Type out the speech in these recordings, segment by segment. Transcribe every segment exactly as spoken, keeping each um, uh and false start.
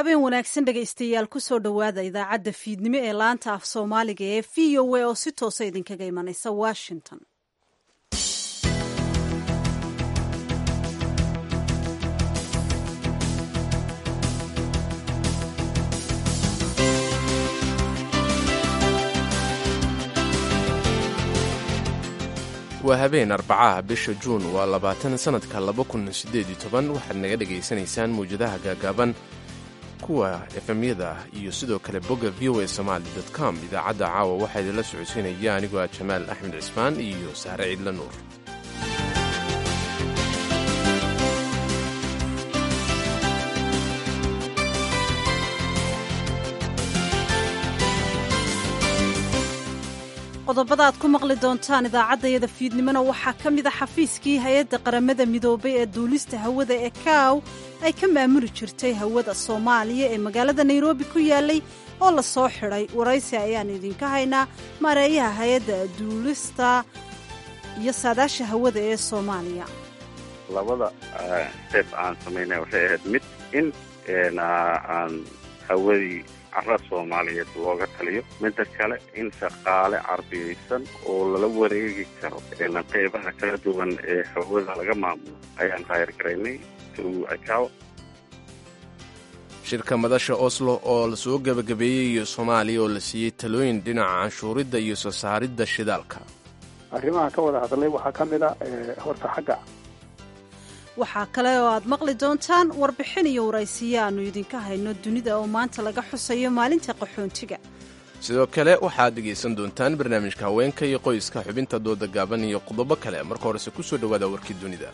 habeen wanaagsan dhegaystayaal kusoo dhowaada idaacadda fiidnimo ee laanta af soomaaliga ee v o a oo si toosa idinkaga imanaysa washington. waa habeen arbacaha bisha juun waa labaatan sannadka laba kun siddeed iyo toban waxaad naga dhegaysanaysaan mawjadaha gaagaaban kuwa efemyada iyo sidoo kale bogga v o a somaali dot com. idaacadda caawa waxaa idinla socodsiinaya anigoo ah jamaal axmed cismaan iyo sahre ciidla nuur. qodobada aad ku maqli doontaan idaacaddayada fiidnimona waxaa ka mid a xafiiskii hay-adda qaramada midoobay ee duulista hawada ee kaaw ay ka maamuli jirtay hawada soomaaliya ee magaalada nairobi ku yaalay oo la soo xidhay. waraysi ayaan idinka haynaa maareeyaha hay-adda duulista iyo saadaasha hawada ee soomaaliya. labada step aan samaynay waxay ahayd mid in aan hawadii carra soomaaliyeed looga taliyo, midda kale in shaqaale carbiyaysan oo lala wareegi karo qeybaha kala duwan ee hawada laga maamulo ayaan taayargaraynay icao. shirka madasha oslo oo la soo gebagabeeyey soomaaliya oo la siiyey talooyin dhinaca canshuuridda iyo soo saaridda shidaalka. arrimaha ka wada hadlay waxaa ka mid a horta xagga waxaa kale oo aad maqli doontaan warbixin iyo waraysiyo aannu idinka hayno dunida oo maanta laga xusayo maalinta qaxoontiga. sidoo kale waxaad dhegaysan doontaan barnaamijka haweenka iyo qoyska, xubinta dooda gaaban iyo qodobo kale. marka horese ku soo dhowaada warkii dunida.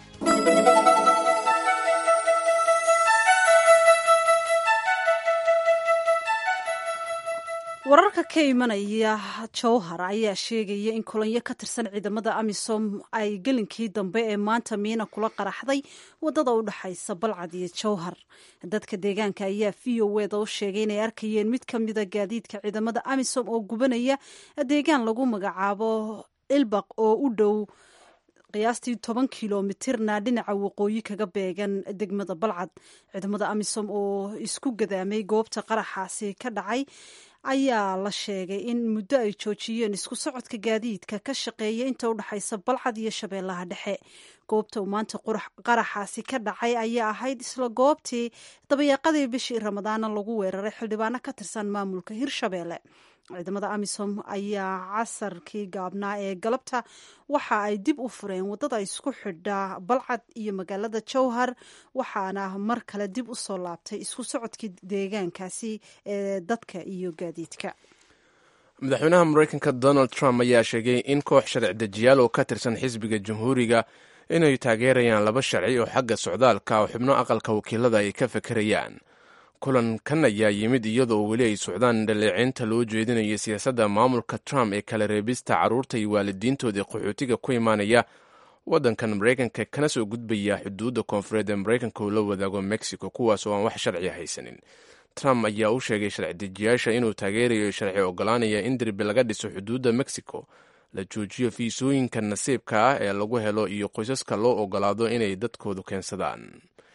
wararka ka imanaya jowhar ayaa sheegaya in kolonyo ka tirsan ciidamada amisom ay gelinkii dambe ee maanta miina kula qaraxday wadada u dhaxaysa balcad iyo jowhar. dadka deegaanka ayaa v o eda u sheegay inay arkayeen mid ka mida gaadiidka ciidamada amisom oo gubanaya deegaan lagu magacaabo ilbaq oo u dhow qiyaastii toban kilomitirna dhinaca waqooyi kaga beegan degmada balcad. ciidamada amisom oo isku gadaamay goobta qaraxaasi ka dhacay ayaa la sheegay in muddo ay joojiyeen isku socodka gaadiidka ka shaqeeya inta u dhaxaysa balcad iyo shabeellaha dhexe. goobta uu maanta qaraxaasi ka dhacay ayaa ahayd isla goobtii dabayaaqadii bishii ramadaana lagu weeraray xildhibaano ka tirsan maamulka hirshabeelle. ciidamada amisom ayaa casarkii gaabnaa ee galabta waxa ay dib u fureen wadada isku xidha balcad iyo magaalada jowhar, waxaana mar kale dib u soo laabtay isku socodkii deegaankaasi ee dadka iyo gaadiidka. madaxweynaha maraykanka donald trump ayaa sheegay in koox sharci dejiyaal oo ka tirsan xisbiga jamhuuriga inay taageerayaan laba sharci oo xagga socdaalka oo xubno aqalka wakiilada ay ka fekerayaan. kulankan ayaa yimid iyadoo weli ay socdaan dhaleeceynta loo jeedinayo siyaasadda maamulka trump ee kala reebista carruurta iyo waalidiintooda qaxootiga ku imaanaya waddankan maraykanka kana soo gudbaya xuduudda koonfureed ee maraykanka uu la wadaago mexico, kuwaas oo aan wax sharci haysanin. trump ayaa u sheegay sharci dejiyaasha inuu taageerayo sharci ogolaanaya in derbi laga dhiso xuduudda mexico, la joojiyo fiisooyinka nasiibka ah ee lagu helo iyo qoysaska loo ogolaado inay dadkoodu keensadaan.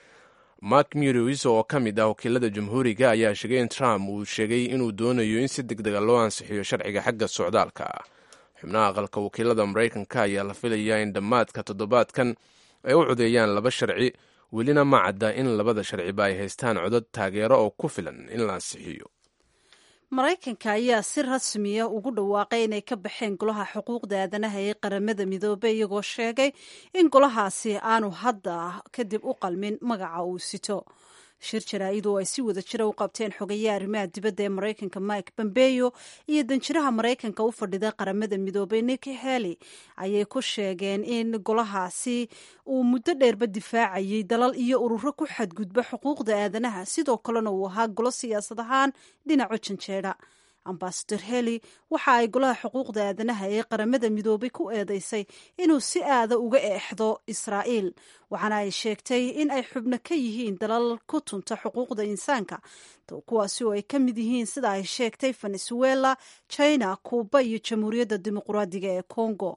mark murwis oo ka mid ah wakiilada jamhuuriga ayaa sheegay in trump uu sheegay inuu doonayo in si deg dega loo ansixiyo sharciga xagga socdaalka. xubnaha aqalka wakiilada maraykanka ayaa la filayaa in dhammaadka toddobaadkan ay u codeeyaan laba sharci. welina ma cadda in labada sharciba ay haystaan codad taageero oo ku filan in la ansixiyo. maraykanka ayaa si rasmiya ugu dhawaaqay inay ka baxeen golaha xuquuqda aadanaha ee qaramada midoobey, iyagoo sheegay in golahaasi aanu hadda kadib u qalmin magaca uu sito. shir jaraa'id oo ay si wada jira u qabteen xogayaha arrimaha dibadda ee maraykanka mike pompeo iyo danjiraha maraykanka u fadhida qaramada midoobey nikki haley ayay ku sheegeen in golahaasi uu muddo dheerba difaacayay dalal iyo ururo ku xadgudba xuquuqda aadanaha, sidoo kalena uu ahaa golo siyaasad ahaan dhinaco janjeedha. ambasador heli waxa ay golaha xuquuqda aadanaha ee qaramada midoobay ku eedeysay inuu si aada uga eexdo israa'iil, waxaana ay sheegtay in ay xubno ka yihiin dalal ku tunta xuquuqda insaanka, kuwaasi oo ay ka mid yihiin sida ay sheegtay venezuela, china, kuuba iyo jamhuuriyadda dimuqraadiga ee congo.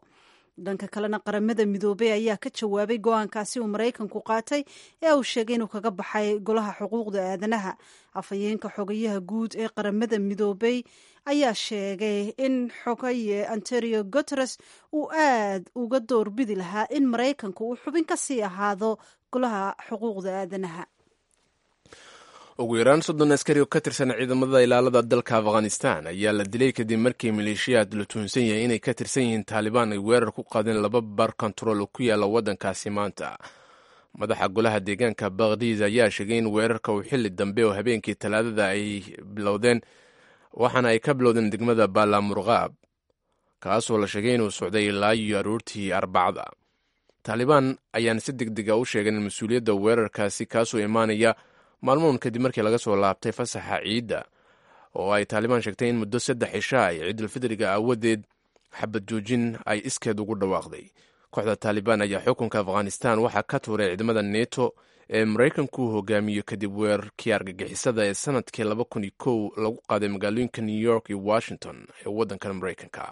dhanka kalena qaramada midoobey ayaa ka jawaabay go-aankaasi uu maraykanku qaatay ee uu sheegay inuu kaga baxay golaha xuquuqda aadanaha. afhayeenka xogayaha guud ee qaramada midoobey ayaa sheegay in xogaye antonio guteres uu aad uga doorbidi lahaa in maraykanku uu xubin ka sii ahaado golaha xuquuqda aadanaha. ugu yaraan soddon askari oo ka tirsan ciidamada ilaalada dalka afghanistan ayaa la dilay kadib markii maleeshiyaad la tuhunsan yahay inay ka tirsan yihiin taalibaan ay weerar ku qaadeen laba bar kontarool oo ku yaala waddankaasi maanta. madaxa golaha deegaanka bakhdis ayaa sheegay in weerarka uu xilli dambe oo habeenkii talaadada ay bilowdeen waxaana ay ka bilowdeen degmada baalamurqaab kaasoo la sheegay inuu socday ilaa iyo aroortii arbacada. taalibaan ayaan si deg dega u sheegeen in mas-uuliyadda weerarkaasi kaasoo imaanaya maalmoon kadib markii laga soo laabtay fasaxa ciidda oo ay taalibaan sheegtay in muddo saddex cisha ay ciidulfidriga aawadeed xabad joojin ay iskeed ugu dhawaaqday. kooxda taalibaan ayaa xukunka afghanistan waxaa ka tuuray ciidamada neto ee maraykanku hogaamiyo kadib weerarkii argagixisada ee sanadkii laba kun iyo kow lagu qaaday magaalooyinka new york iyo washington ee waddankan maraykanka.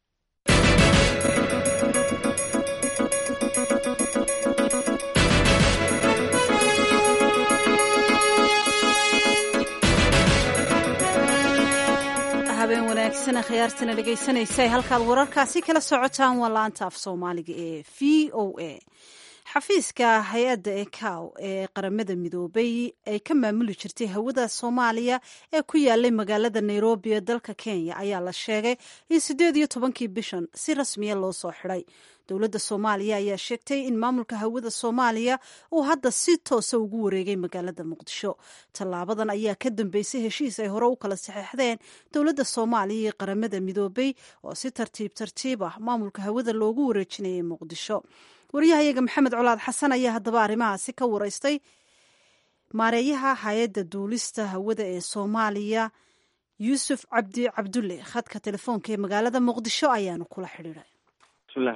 habeen wanaagsan khiyaartana dhegaysanaysa halkaad wararkaasi kala socotaan waa laanta af soomaaliga ee v o a. xafiiska hay-adda ecow ee qaramada midoobay ay ka maamuli jirtay hawada soomaaliya ee ku yaalay magaalada nairobi ee dalka kenya ayaa la sheegay in siddeed iyo tobankii bishan si rasmiya loo soo xidhay. dowladda soomaaliya ayaa sheegtay in maamulka hawada soomaaliya uu hadda si toosa ugu wareegay magaalada muqdisho. tallaabadan ayaa ka dambeysay heshiis ay hore u kala saxeixdeen dowladda soomaaliya iyo qaramada midoobay oo si tartiib tartiib ah maamulka hawada loogu wareejinayay muqdisho. waryahayaga maxamed colaad xasan ayaa haddaba arrimahaasi ka waraystay maareeyaha hay-adda duulista hawada ee soomaaliya yuusuf cabdi cabdulle. khadka telefoonka ee magaalada muqdisho ayaanu kula xidhiiray. bismillah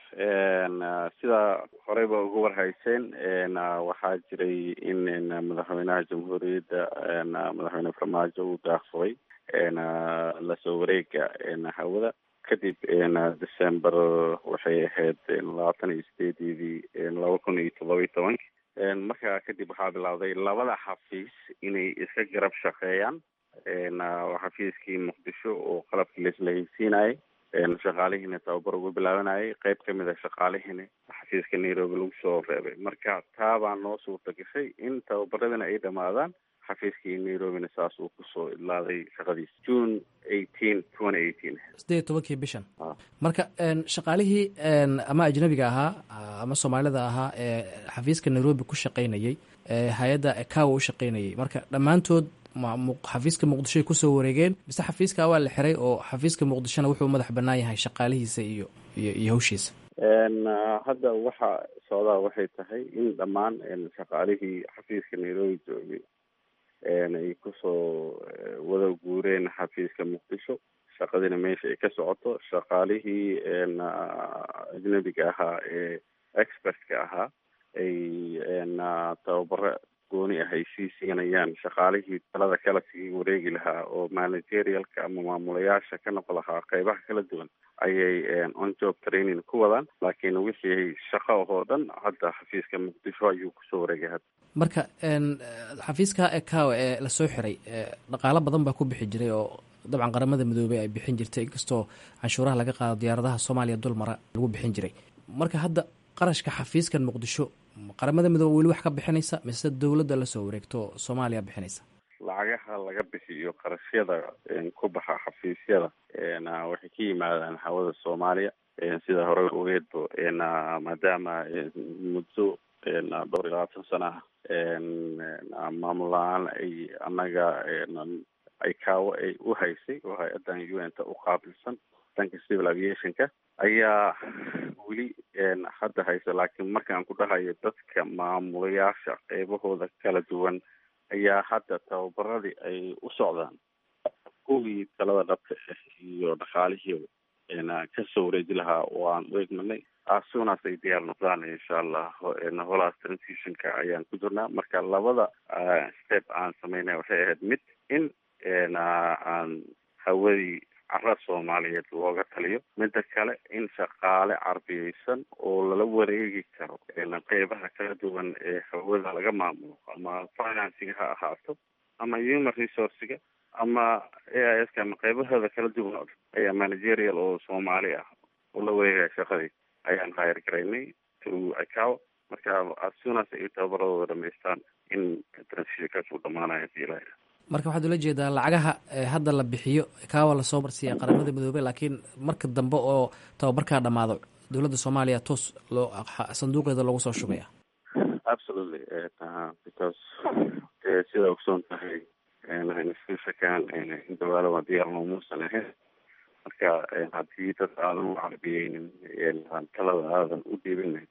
sidaa horeyba uga warhayseen waxaa jiray in madaxweynaha jamhuuriyadda madaxweyne farmaajo uu daaqsaday lasoo wareega hawada kadib december waxay ahayd labaatan iyo sideedidii laba kun iyo todoba iyo tobanki markaa kadib waxaa bilowday labada xafiis inay iska garab shaqeeyaan. xafiiskii muqdisho oo qalabkii laislahaysiinayay shaqaalihiina tababar ugu bilaabanayay qayb kamid a shaqaalihiina xafiiska nairobi lagu soo reebay. marka taabaa noo suurta gashay in tababaradana ay dhamaadaan xafiiskii nairobina saas uu kusoo idlaaday shaqadiis june eighteen twenty eighteen sideed iyo tobankii bishan. marka shaqaalihii ama ajnabiga ahaa ama soomaalida ahaa ee xafiiska nairobi ku shaqaynayay hay-adda ecow u shaqaynayay marka dhammaantood xafiiska muqdishoay kusoo wareegeen mise xafiiska waa la xiray oo xafiiska muqdishona wuxuu madax banaan yahay shaqaalihiisa iyo iyo hawshiisa. hadda waxa socdaa waxay tahay in dhammaan shaqaalihii xafiiska nairobi joogay ay kusoo wada guureen xafiiska muqdisho. shaqadiina meesha ay ka socoto. shaqaalihii ajnabiga ahaa ee expertka ahaa ay tababaro gooni ah ay sii siinayaan shaqaalihii talada kala sii wareegi lahaa oo managerialka ama maamulayaasha ka noqon lahaa qeybaha kala duwan ayay on job training ku wadaan. laakiin wixii shaqo oo dhan hadda xafiiska muqdisho ayuu kusoo wareegay hadda. marka xafiiska ecow ee lasoo xiray dhaqaalo badan baa ku bixi jiray oo dabcan qaramada midoobey ay bixin jirtay inkastoo canshuuraha laga qaado diyaaradaha soomaaliya dulmara lagu bixin jiray. marka hadda qarashka xafiiskan muqdisho qaramada midoobe weli wax ka bixinaysa mise dowladda lasoo wareegto soomaaliya bixinaysa? lacagaha laga bixiyo qarashyada ku baxa xafiisyada waxay ka yimaadaan hawada soomaaliya sida hore ogeedbo maadaama muddo dhowr iyo labaatan sana ah maamul la-aan ay annaga ay kaawo ay u haysay oo hay-addan u n ta u qaabilsan dhanka civil aviationka ayaa weli hadda haysa. laakiin markaan ku dhahayo dadka maamulayaasha qeybahooda kala duwan ayaa hadda tababaradii ay u socdaan kuwii talada dhabka iyo dhaqaalihii kasoo wareeji lahaa oo aan u egmanay asuunaas ay diyaar noqdaan insha allah holaas transitionka ayaan ku jirnaa. marka labada step aan sameynay waxay ahayd mid in aan hawadii carra soomaaliyeed looga taliyo. Midda kale in shaqaale carbiyeysan oo lala wareegi karo qeybaha kala duwan ee hawada laga maamulo, ama financiga ha ahaato ama human resourcega ama A I S ka ama qeybahooda kala duwan ayaa managerial oo Soomaali ah oo la wareegaya shaqadii ayaan hire garaynay through ICAO. Marka as soon as ay tababaradooda dhamaystaan in transitionkaas uu dhamaanayo ilaa marka waxaad ula jeedaa lacagaha hadda la bixiyo kaawa lasoo marsiiya qaramada midoobey, laakiin marka dambe oo tababarkaa dhamaado dowladda Soomaaliya toos loo sanduuqeeda loogu soo shubaya? Absolutely, uh, because uh, sida ogsoon tahay institutionkan dowlada waa diyaar noomuusan ahayn. Marka haddii dad aadan u carbiyeynin talada aadan u dhiibinin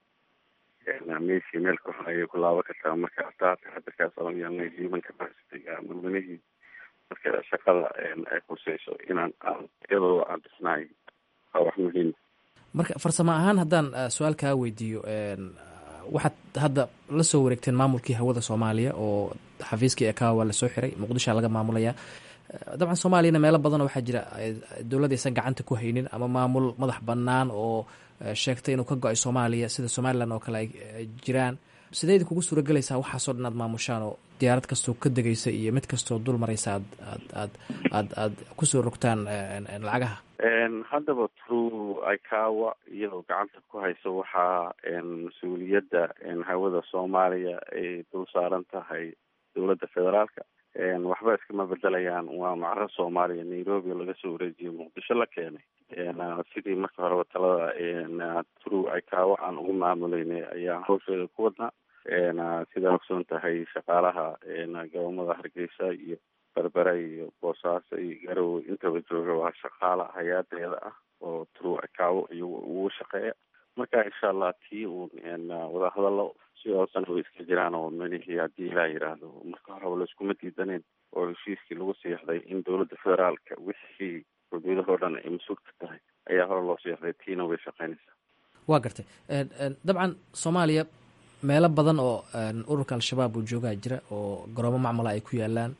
meeshii meel ka hor ayay ku laaban kartaa. Marka hataa taxadarkaas oon yeelnay human capacity-ga ama manihii marka shaqada ay khuseyso inaan iyadoo aan dhisnaay waa wax muhiim. Marka farsamo ahaan haddaan su-aal kaa weydiiyo, waxaad hadda la soo wareegteen maamulkii hawada Soomaaliya oo xafiiskii ICAO waa lasoo xiray, Muqdisho laga maamulaya. dabcan Soomaaliyana meelo badan waxaa jira dowladda aysan gacanta ku haynin ama maamul madax bannaan oo sheegtay inuu ka go-ay Soomaaliya sida Somaliland oo kale ay jiraan. sideed kugu suuragelaysaa waxaasoo dhan aad maamushaan oo diyaarad kastoo ka degaysa iyo mid kastoo dul maraysa aad aad aad aad aad kusoo rogtaan lacagaha? haddaba through ICAO iyadoo gacanta ku hayso waxaa mas-uuliyadda hawada Soomaaliya ay dul saaran tahay dowladda federaalka. waxba iskama bedelayaan. waa macra Soomaaliya Nairobi laga soo wareejiyay Muqdisho la keenay. sidii marka horeba talada through ICAO aan ugu maamuleynay ayaa hawsheeda ku wadnaa. sidaa ogsoon tahay shaqaalaha gobolada Hargeysa iyo Berbera iyo Boosaaso iyo Garowe intaba jooga waa shaqaala hay-adeeda ah oo through ICAO iyo ugu shaqeeya. marka insha Allah tii uu wada hadallo sidoosan way iska jiraan oo manihii haddii ilaa yidhaahdo marka horeba laiskuma diidaneen oo heshiiskii lagu siixday in dowladda federaalka wixii xuduudahoo dhan ay mas-uul ka tahay ayaa hore loo siixday. tiina way shaqeynaysaa. waa gartay. dabcan Soomaaliya meelo badan oo ururka al-shabaab uu joogaa jira oo garoomo macmala ay ku yaalaan.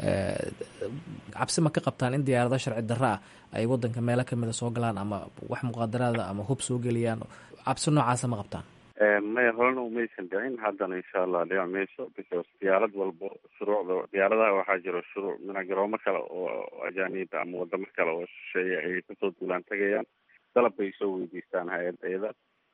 cabsi ma ka qabtaan in diyaarado sharci darro ah ay wadanka meelo kamida soo galaan ama wax muqaadaraada ama hub soo geliyaan? cabsi noocaasa ma qabtaan? maya horena umaysan dhicin, haddana insha Allah dhici mayso because diyaarad walbo shuruucda diyaaradaha waxaa jiro shuruuc mina garoomo kale oo ajaaniba ama wadamo kale oo shisheeye ay kasoo duulaan tagayaan. dalab bay soo weydiistaan hay-adayada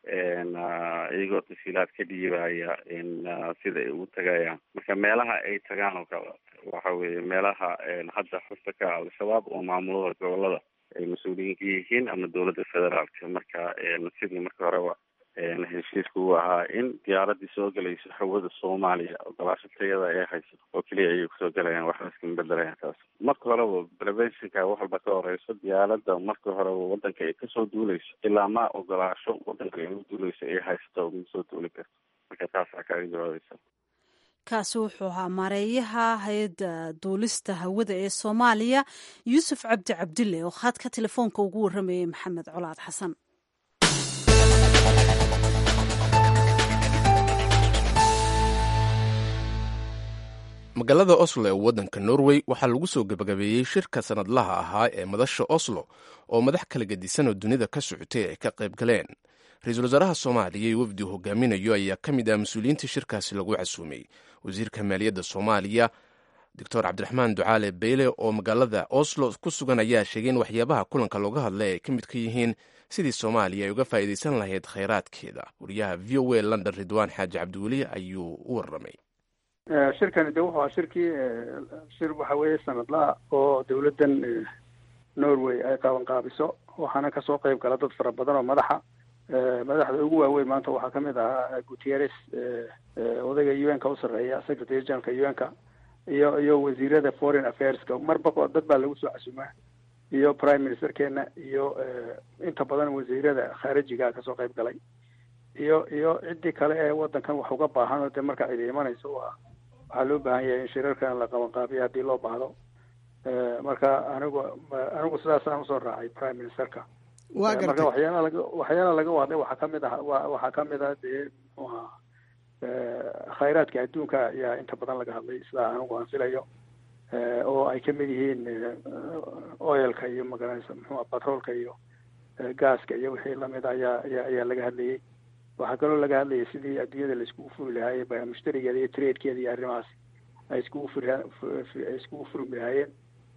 iyagoo tasiilaad ka dhiibaya sida ay ugu tagayaan. marka meelaha ay tagaan oo kale waxa weeye meelaha hadda xusta ka al-shabaab oo maamulada gobolada ay mas-uuliyiin ka yihiin ama dowladda federaalka. marka sidii marka horeba heshiisku uu ahaa in diyaaradii soo galayso hawada Soomaaliya ogolaashatayada ay hayso oo keliya ayay kusoo galayaan. waxba iskama bedelayaan taas. marka horeba preventionka wax walba ka horeyso diyaaradda marka horeba wadanka ay kasoo duuleyso ilaa ma ogolaasho wadanka ay u duuleyso ay haysto ma soo duuli karto. marka taasaa kaaga jawaabaysa. kaasi wuxuu ahaa maareeyaha hay-adda duulista hawada ee Soomaaliya Yuusuf Cabdi Cabdille oo khadka telefoonka ugu waramayay Maxamed Colaad Xasan. magaalada Oslo ee waddanka Norway waxaa lagu soo gabagabeeyey shirka sanadlaha ahaa ee madasha Oslo oo madax kala gedisan oo dunida ka socotay ay ka qayb galeen. ra-iisul wasaaraha Soomaaliya iyo wafdi hogaaminayo ayaa ka mid ah mas-uuliyiinta shirkaasi lagu casuumay. wasiirka maaliyadda Soomaaliya Doctor Cabdiraxmaan Ducaale Beyle oo magaalada Oslo ku sugan ayaa sheegay in waxyaabaha kulanka looga hadlay ay ka mid ka yihiin sidii Soomaaliya ay uga faa'iidaysan lahayd kheyraadkeeda. wariyaha V O A London Ridwaan Xaaji Cabdiweli ayuu u warramay. shirkani de wuxuu ahaa shirkii shir waxa weeye sanadlaha oo dowladdan Norway ay qaban qaabiso. waxaana kasoo qayb gala dad fara badan oo madaxa madaxda ugu waaweyn maanta waxaa kamid ahaa Guterres odayga U N ka u sarreeya secretary generalka U N ka iyo iyo wasiirada foreign affairs-ka marba dad baa lagu soo casuumaa iyo prime ministerkeena iyo inta badan wasiirada khaarijiga kasoo qayb galay iyo iyo ciddii kale ee wadankan wax uga baahan oo de marka cid imanayso waa waxaa loo baahan yahay in shirarkan la qaban qaabiyo haddii loo baahdo. marka anigu anigu sidaasaan usoo raacay prime ministerka. marka waxyaala laga waxyaala laga wahday waxaa kamid ah waxaa kamid ah dee khayraadka adduunka ayaa inta badan laga hadlay sida anigu aan filayo. oo ay ka mid yihiin oilka iyo magaranaysa muxuu batroolka iyo gaaska iyo wixii lamid ayaa ayaa ayaa laga hadlayay. waxaa kaloo laga hadlayay sidii adduunyada la iskugu furi lahaayey baa mushtarigeeda iyo tradekeeda iyo arrimahaas ay iskugu furi ay iskugu furmi lahaayeen.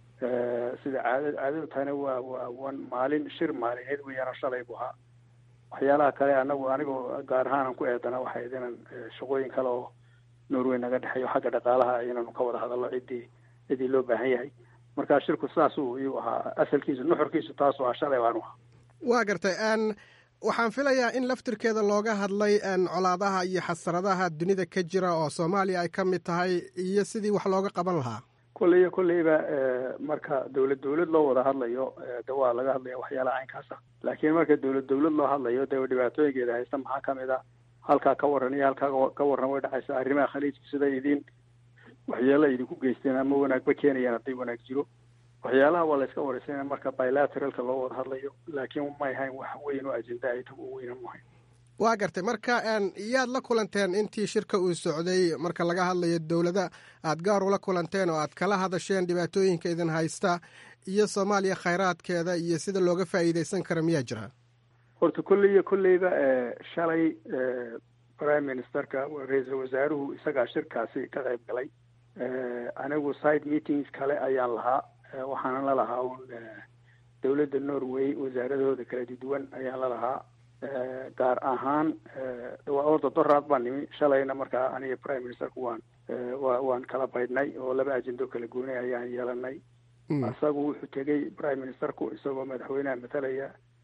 sida caadad caadadu tahayna waa waa wan maalin shir maalineed weeyaan shalay buu ahaa. waxyaalaha kale anagu anigoo gaar ahaan aan ku eedana waxay idinaan shaqooyin kale oo Norway naga dhexeeyo xagga dhaqaalaha inaanu ka wada hadallo ciddii ciddii loo baahan yahay. marka shirku saas uu iyuu ahaa asalkiisu nuxurkiisu taas waa shalay waanu ahaa. waa gartay aan waxaan filayaa in laftirkeeda looga hadlay colaadaha iyo xasaradaha dunida ka jira oo Soomaaliya ay ka mid tahay iyo sidii wax looga qaban lahaa. kulley kulleyba marka dawlad dawlad loo wada hadlayo de waa laga hadlaya waxyaalaha caynkaas ah. laakiin marka dawlad dawlad loo hadlayo de dhibaatooyinkeeda haysta maxaa ka mid ah halkaa ka waran iyo halkaa ka waran way dhacaysa arrimaha khaliijka sida idin waxyaala idinku geysteen ama wanaagba keenayaan haddii wanaag jiro. waxyaalaha waa la iska wareysanaya marka bilateralka loo wada hadlayo laakiin may ahayn wax weyn oo ajenda ay tagu weyn ma ahayn. waa gartay marka yaad la kulanteen intii shirka uu socday marka laga hadlayo dawladda aad gaar ula kulanteen oo aad kala hadasheen dhibaatooyinka idin haysta iyo Soomaaliya khayraadkeeda iyo sida looga faa'iideysan karo miyaa jira? horta kulley kulleyba shalay prime ministerka ra'iisul wasaaruhu isagaa shirkaasi ka qayb galay. anigu side meetings kale ayaan lahaa waxaana la lahaa un dawladda Norway wasaaradooda kala duwan ayaan la lahaa. gaar ahaan orda doraad baan nimi shalayna markaa aniga prime ministerku waan waan kala baydhnay oo laba ajendo kala goonay ayaan yeelanay. isagu wuxuu tegey prime ministerku isagoo madaxweynaha matalaya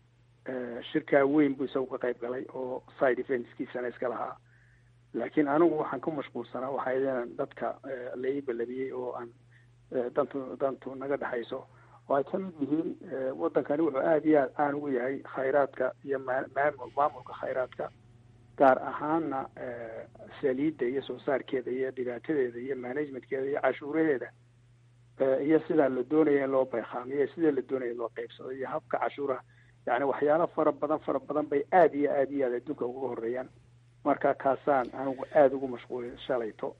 shirkaa weyn buu isagu ka qayb galay oo side eventskiisana iska lahaa. laakiin anigu waxaan ku mashquulsanaa waxaa idin dadka la ii balabiyey oo aan dantu dantu naga dhexayso oo ay ka mid yihiin waddankani wuxuu aada iyo aad caan ugu yahay khayraadka iyo maamul maamulka khayraadka gaar ahaana saliidda iyo soo saarkeeda iyo dhibaatadeeda iyo managementkeeda iyo cashuuraheeda iyo sidaa la doonaya in loo bayqaamiyo sida la doonaya in loo qaybsado iyo habka cashuuraha yacni waxyaalo fara badan fara badan bay aada iyo aada iyo aad adduunka uga horreeyaan. marka kaasaan anigu aada ugu mashquulay shalayto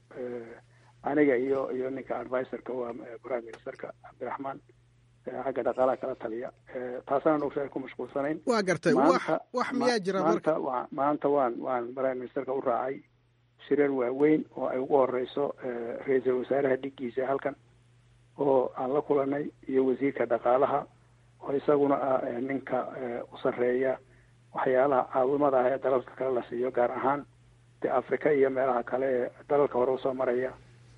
aniga iyo iyo ninka advisorka waa prime ministerka cabdiraxmaan xagga dhaqaalaha kala taliya taasaan anigu ku mashquulsanayn. waa gartay wax wax miyaa jira marka maanta waan waan prime ministerka u raacay shirar waaweyn oo ay ugu horeyso ra'iisul wasaaraha dhigiisa halkan oo aan la kulanay iyo wasiirka dhaqaalaha oo isaguna ah ninka u sarreeya waxyaalaha caawimada ah ee dalalka kale la siiyo gaar ahaan de Afrika iyo meelaha kale ee dalalka hore usoo maraya.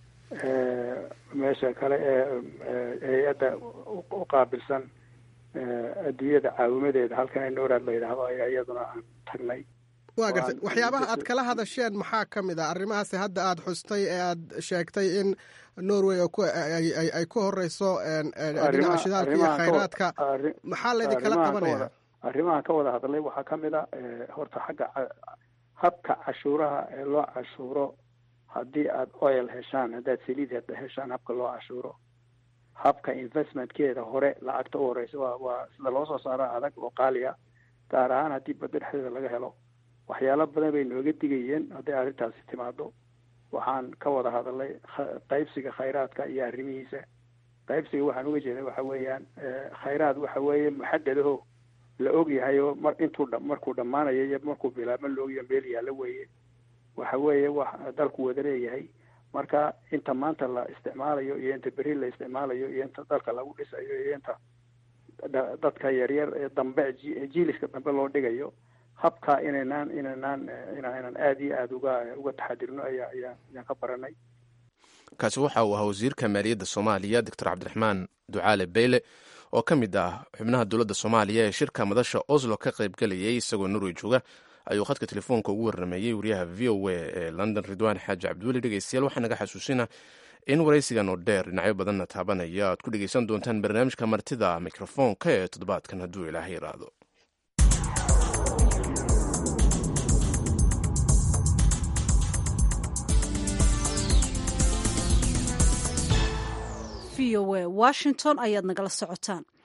meesha kale ee hay-adda u qaabilsan adduunyada caawimadeeda halkan ee nooraad la yidhaahdo ayaa iyaduna aan tagnay. waa gartay waxyaabaha aad kala hadasheen maxaa ka mid ah arrimahaasi hadda aad xustay ee aad sheegtay in Norway ay ku horeyso dhinaca shidaalka iyo khayraadka maxaa laydin kala qabanaya? arrimaha ka wada hadlay waxaa ka mid ah horta xagga habka cashuuraha ee loo cashuuro haddii aad oil heshaan haddaad saliid heshaan habka loo cashuuro habka investmentkeeda hore lacagta u horeysa waa waa sida loo soo saaro adag oo qaaliya gaar ahaan haddii badda dhexdeeda laga helo. waxyaalo badan bay nooga digayeen hadday arrintaasi timaado. waxaan ka wada hadalay qaybsiga khayraadka iyo arrimihiisa. qaybsiga waxaan uga jeeday waxa weeyaan khayraad waxa weeye muxadadaho la og yahay oo mar intuu markuu dhammaanayo iyo markuu bilaabma la ogyahay meel yaalla weeye. waxa weeye wax dalku wada leeyahay. marka inta maanta la isticmaalayo iyo inta beri la isticmaalayo iyo inta dalka lagu dhisayo iyo inta dadka yaryar ee dambe jiiliska dambe loo dhigayo habka inaynaan inaynaan inaynan aada iyo aada uga uga taxadirno ayaa ayaa ayaan ka baranay. kaasi waxa uu ahaa wasiirka maaliyadda Soomaaliya Doctor Cabdiraxmaan Ducaale Beyle oo ka mid ah xubnaha dowladda Soomaaliya ee shirka madasha Oslo ka qayb galayay isagoo Norway jooga ayuu khadka telefoonka ugu warramayay wariyaha V O A ee London Ridwaan Xaaji Cabdiweli. dhegeystayaal waxaa naga xasuusina in waraysigan oo dheer dhinacyo badanna taabanaya aad ku dhegeysan doontaan barnaamijka martida mikrofoonka ee toddobaadkan hadduu ilaahay yiraahdo. v o a washington ayaad nagala socotaan.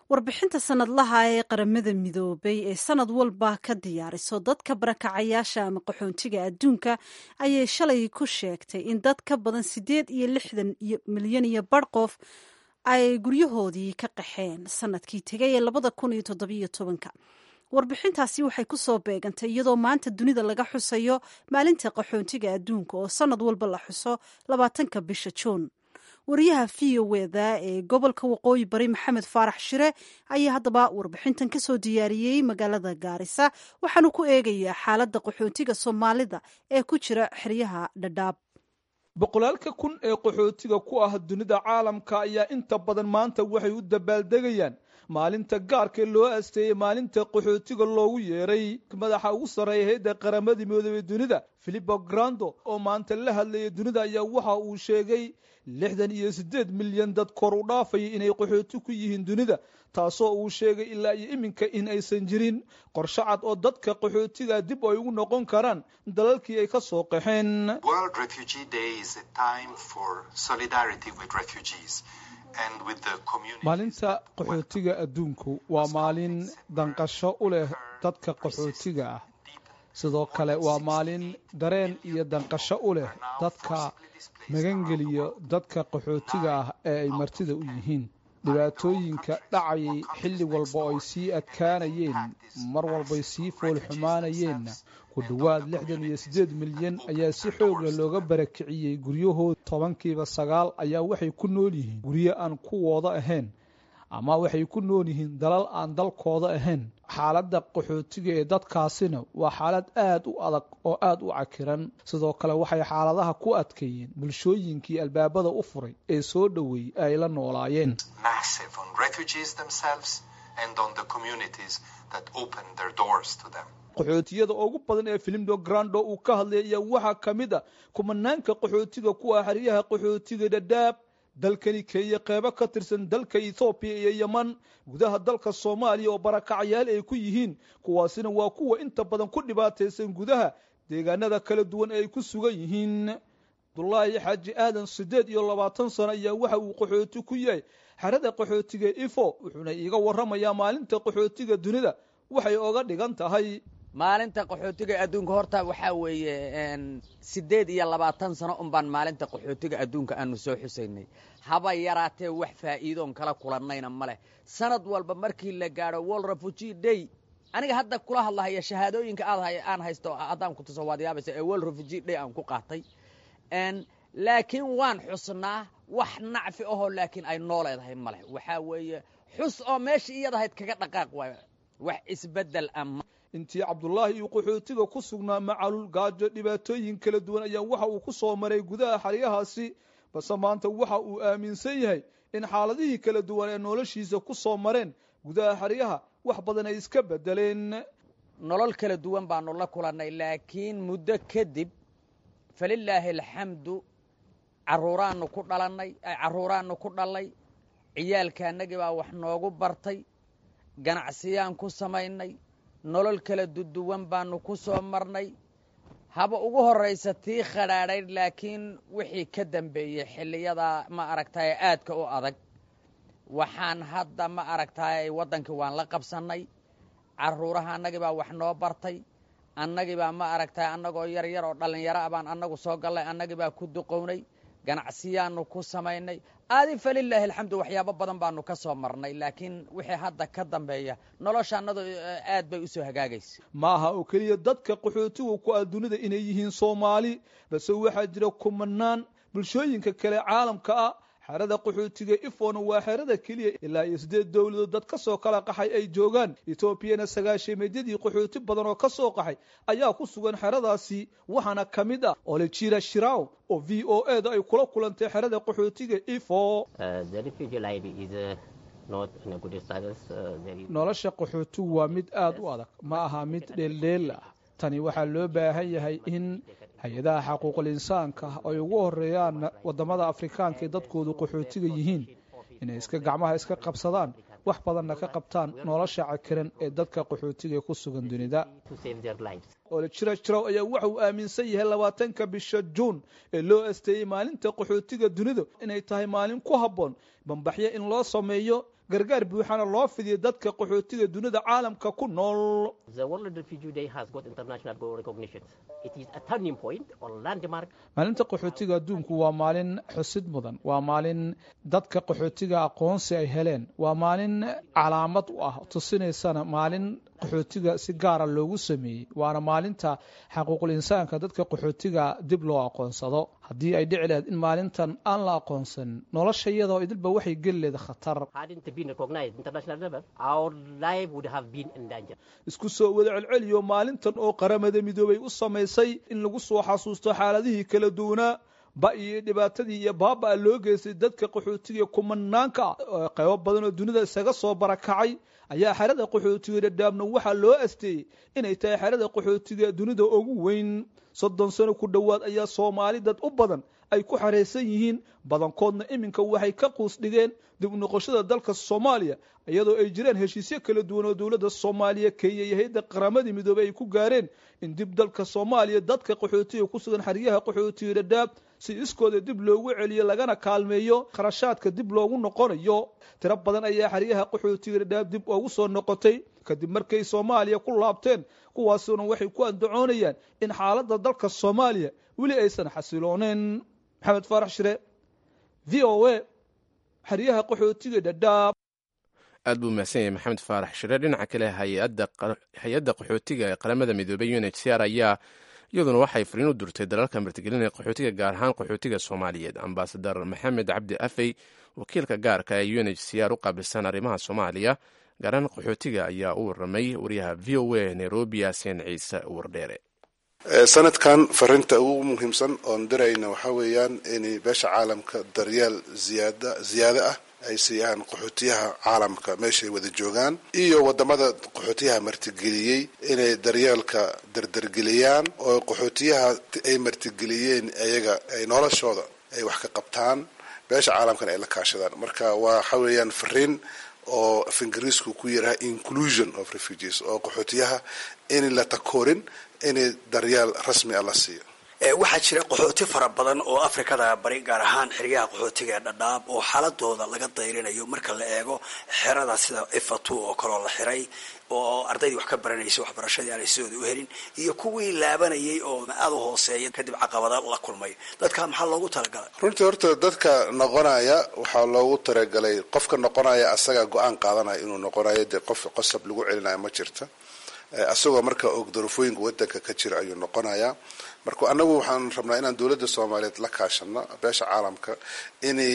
warbixinta sanadlaha ee qaramada midoobay ee sanad walba ka diyaariso dadka barakacayaasha ama qaxoontiga adduunka ayay shalay ku sheegtay in dad ka badan siddeed iyo lixdan milyan iyo bar qof ay guryahoodii ka qaxeen sanadkii tegay ee labada kun iyo toddobiyo tobanka warbixintaasi waxay ku soo beegantay iyadoo maanta dunida laga xusayo maalinta qaxoontiga adduunka oo sanad walba la xuso labaatanka bisha juun wariyaha v o wda ee gobolka waqooyi bari maxamed faarax shire ayaa haddaba warbixintan ka soo diyaariyey magaalada gaarisa waxaanu ku eegayaa xaaladda qaxoontiga soomaalida ee ku jira xeryaha dhadhaab boqolaalka kun ee qaxootiga ku ah dunida caalamka ayaa inta badan maanta waxay u dabaaldegayaan maalinta gaarka loo asteeyey maalinta qaxootiga loogu yeeray madaxa ugu sarreeya hay'adda qaramada midoobay dunida Filippo Grandi oo maanta la hadlayay dunida ayaa waxa uu sheegay lixdan iyo siddeed milyan dad kor u dhaafay inay qaxooti ku yihiin dunida taasoo uu sheegay ilaa iyo iminka in aysan jirin qorshe cad oo dadka qaxootiga dib ay ugu noqon karaan dalalkii ay ka soo qaxeen. World Refugee Day is a time for solidarity with refugees. maalinta qaxootiga adduunku waa maalin danqasho u leh dadka qaxootiga ah sidoo kale waa maalin dareen iyo danqasho u leh dadka magangeliya dadka qaxootiga ah ee ay martida u yihiin dhibaatooyinka dhacayay xilli walba oo ay sii adkaanayeen mar walbay sii foolxumaanayeenna ku dhowaad lixdan iyo siddeed milyan ayaa si xoogla looga barakiciyey guryahooda tobankiiba sagaal ayaa waxay ku nool yihiin guryo aan kuwooda ahayn ama waxay ku nool yihiin dalal aan dalkooda ahayn xaaladda qaxootiga ee dadkaasina waa xaalad aad u adag oo aad u cakiran sidoo kale waxay xaaladaha ku adkeeyeen bulshooyinkii albaabada u furay ee soo dhoweeyey ay la noolaayeen qaxootiyada ugu badan ee Filippo Grandi uu ka hadlay ayaa waxaa ka mid ah kumanaanka qaxootiga ku ah xeryaha qaxootiga Dadaab dalkani Kenya qeybo ka tirsan dalka Ethiopia iyo Yemen gudaha dalka Soomaaliya oo barakacayaal ay ku yihiin kuwaasina waa kuwa inta badan ku dhibaataysan gudaha deegaanada kala duwan ay ku sugan yihiin. Abdullaahi Xaaji Aadan siddeed iyo labaatan sano ayaa waxa uu qaxooti ku yahay xerada qaxootiga Ifo wuxuuna iiga warramayaa maalinta qaxootiga dunida waxay oga dhigan tahay. maalinta qaxootiga adduunka horta waxa weeye siddeed iyo labaatan sano un baan maalinta qaxootiga adduunka aanu soo xusaynay haba yaraatee wax faa'iidoon kala kulannayna ma leh sanad walba markii la gaadho World Refugee Day aniga hadda kula hadlahaya shahaadooyinka aad hay aan haysto haddaan ku tuso waad yaabaysa ee World Refugee Day aan ku qaatay laakiin waan xusnaa wax nacfi ahoo laakiin ay nooleedahay ma leh waxa weeye xus oo meesha iyadahayd kaga dhaqaaq waayo wax isbeddel ama intii Cabdullaahi iyo qaxootiga ku sugnaa macalul gaajo dhibaatooyin kala duwan ayaa waxa uu ku soo maray gudaha xeryahaasi balse maanta waxa uu aaminsan yahay in xaaladihii kala duwan ee noloshiisa ku soo mareen gudaha xeryaha wax badan ay iska bedeleen. nolol kala duwan baanu la kulannay laakiin muddo kadib falilaahi alxamdu caruuraannu ku dhalannay caruuraannu ku dhalay ciyaalkaannagii baa wax noogu bartay ganacsiyaan ku samaynay nolol kala duwan baanu ku soo marnay haba ugu horraysa tii khadhaadhay laakiin wixii ka dambeeyey xilliyada ma aragtay aadka u adag waxaan hadda ma aragtay waddankii waan la qabsannay carruuraha annagii baa wax noo bartay annagii baa ma aragtay annagoo yar yar oo dhallinyaro ah baan annagu soo gallay annagii baa ku duqownay ganacsiyaannu ku samaynay aadi falilaahi alxamdu waxyaabo badan baanu ka soo marnay laakiin wixii hadda ka dambeeya noloshaannadu aad bay u soo hagaagaysa ma aha oo keliya dadka qaxootiga ku ah dunida inay yihiin Soomaali balse waxaa jira kumanaan bulshooyinka kale caalamka ah xerada qaxootiga Ifona waa xerada kaliya ilaa iyo siddeed dawladood dad ka soo kala qaxay ay joogaan Ethiopia sagaashameedii qaxooti badan oo ka soo qaxay ayaa ku sugan xeradaasi waxaana kamid ah Olechira Shirao oo V O A da ay kula kulantay xerada qaxootiga Ifo. The refugee life is uh, not in a good status. nolosha qaxootigu waa mid aad u adag ma aha mid dheeldheel ah tani waxaa loo baahan yahay in hay-adaha xaquuqul insaanka ay ugu horeeyaan wadamada Afrikaanka ee dadkoodu qaxootiga yihiin inay iska gacmaha iska qabsadaan wax badanna ka qabtaan nolosha cakiran ee dadka qaxootiga ku sugan dunida. Olechira Shirao ayaa waxa uu aaminsan yahay labaatanka bisha Juun ee loo asteeyay maalinta qaxootiga dunida inay tahay maalin ku habboon bambaxyo in loo sameeyo gargaar buuxana loo fidiyo dadka qaxootiga dunida caalamka ku nool. maalinta qaxootiga adduunku waa maalin xusid mudan, waa maalin dadka qaxootiga aqoonsi ay heleen, waa maalin calaamad u ah tusinaysana maalin qaxootiga si gaara loogu sameeyey, waana maalinta xaquuqul insaanka dadka qaxootiga dib loo aqoonsado. haddii ay dhici lahayd in maalintan aan la aqoonsan, nolosha iyadoo idilba waxay geli leeda khatar. isku soo wada celceliyo maalintan oo qaramada midoobay u samaysay in lagu soo xasuusto xaaladihii kala duwanaa ba iyo dhibaatadii iyo baaba loo geystay dadka qaxootiga kumanaanka qaybo badan oo dunida isaga soo barakacay, ayaa xerada qaxootiga Dadaabna waxaa loo asteeyey inay tahay xerada qaxootiga dunida ugu weyn. soddon sano ku dhowaad ayaa Soomaali dad u badan ay ku xareysan yihiin, badankoodna iminka waxay ka quus dhigeen dib u noqoshada dalka Soomaaliya, iyadoo ay jireen heshiisyo kala duwan oo dawladda Soomaaliya Kenya iyo hay'adda qaramada midoobay ay ku gaareen in dib dalka Soomaaliya dadka qaxootiga ku sugan xeryaha qaxootiga Dadaab si iskooda dib loogu celiyo lagana kaalmeeyo kharashaadka dib loogu noqonayo. tiro badan ayaa xeryaha qaxootiga Dadaab dib ugu soo noqotay kadib markay Soomaaliya ku laabteen, kuwaasuna waxay ku andacoonayaan in xaaladda dalka Soomaaliya weli aysan xasilooneen. maxamed faarax shire, V O A, xeryaha qaxootiga Dadaab. aad buu mahadsan yahay maxamed faarax shire. dhinaca kale hay-adda qaxootiga ee qaramada midoobay U N H C R ayaa iyaduna waxay fariin u durtay dalalka martigelinaya qaxootiga, gaar ahaan qaxootiga Soomaaliyeed. ambasadar maxamed cabdi afey, wakiilka gaarka ee U N H C R u qaabilsan arrimaha Soomaaliya gaar ahaan qaxootiga, ayaa u waramay wariyaha V O A Nairobi Yaasiin Ciise Wardheere. sanadkan fariinta ugu muhiimsan oon dirayna waxaa weeyaan in beesha caalamka daryeel ziyaada ziyaado ah ay siiyaan qaxootiyaha caalamka meeshay wada joogaan, iyo wadamada qaxootiyaha martigeliyey inay daryeelka dardargeliyaan oo qaxootiyaha ay martigeliyeen ayaga ay noloshooda ay wax ka qabtaan, beesha caalamkana ay la kaashadaan. marka waxa weeyaan fariin oo af ingiriisku ku yiraha inclusion of refugees, oo qaxootiyaha in la takoorin in daryeel rasmi ah la siiyo. waxaa jira qaxooti fara badan oo Afrikada bari gaar ahaan xeryaha qaxootiga ee Dadaab oo xaaladooda laga dayrinayo marka la eego xerada sida Ifatu oo kale la xiray oo ardaydii wax ka baranaysa waxbarashadii aan sidoo u helin, iyo kuwii laabanayay oo aad u hooseeyay kadib caqabado la kulmay. dadka maxaa loogu talagalay? runtii horta dadka noqonaya waxaa loogu talagalay qofka noqonaya asaga go'aan qaadanaya inuu noqonayo, dee qof qasab lagu celinayo ma jirta. asagoo marka og darafooyinka wadanka ka jira ayuu noqonayaa. marka anagu waxaan rabnaa inaan dawladda Soomaaliyeed la kaashano beesha caalamka inay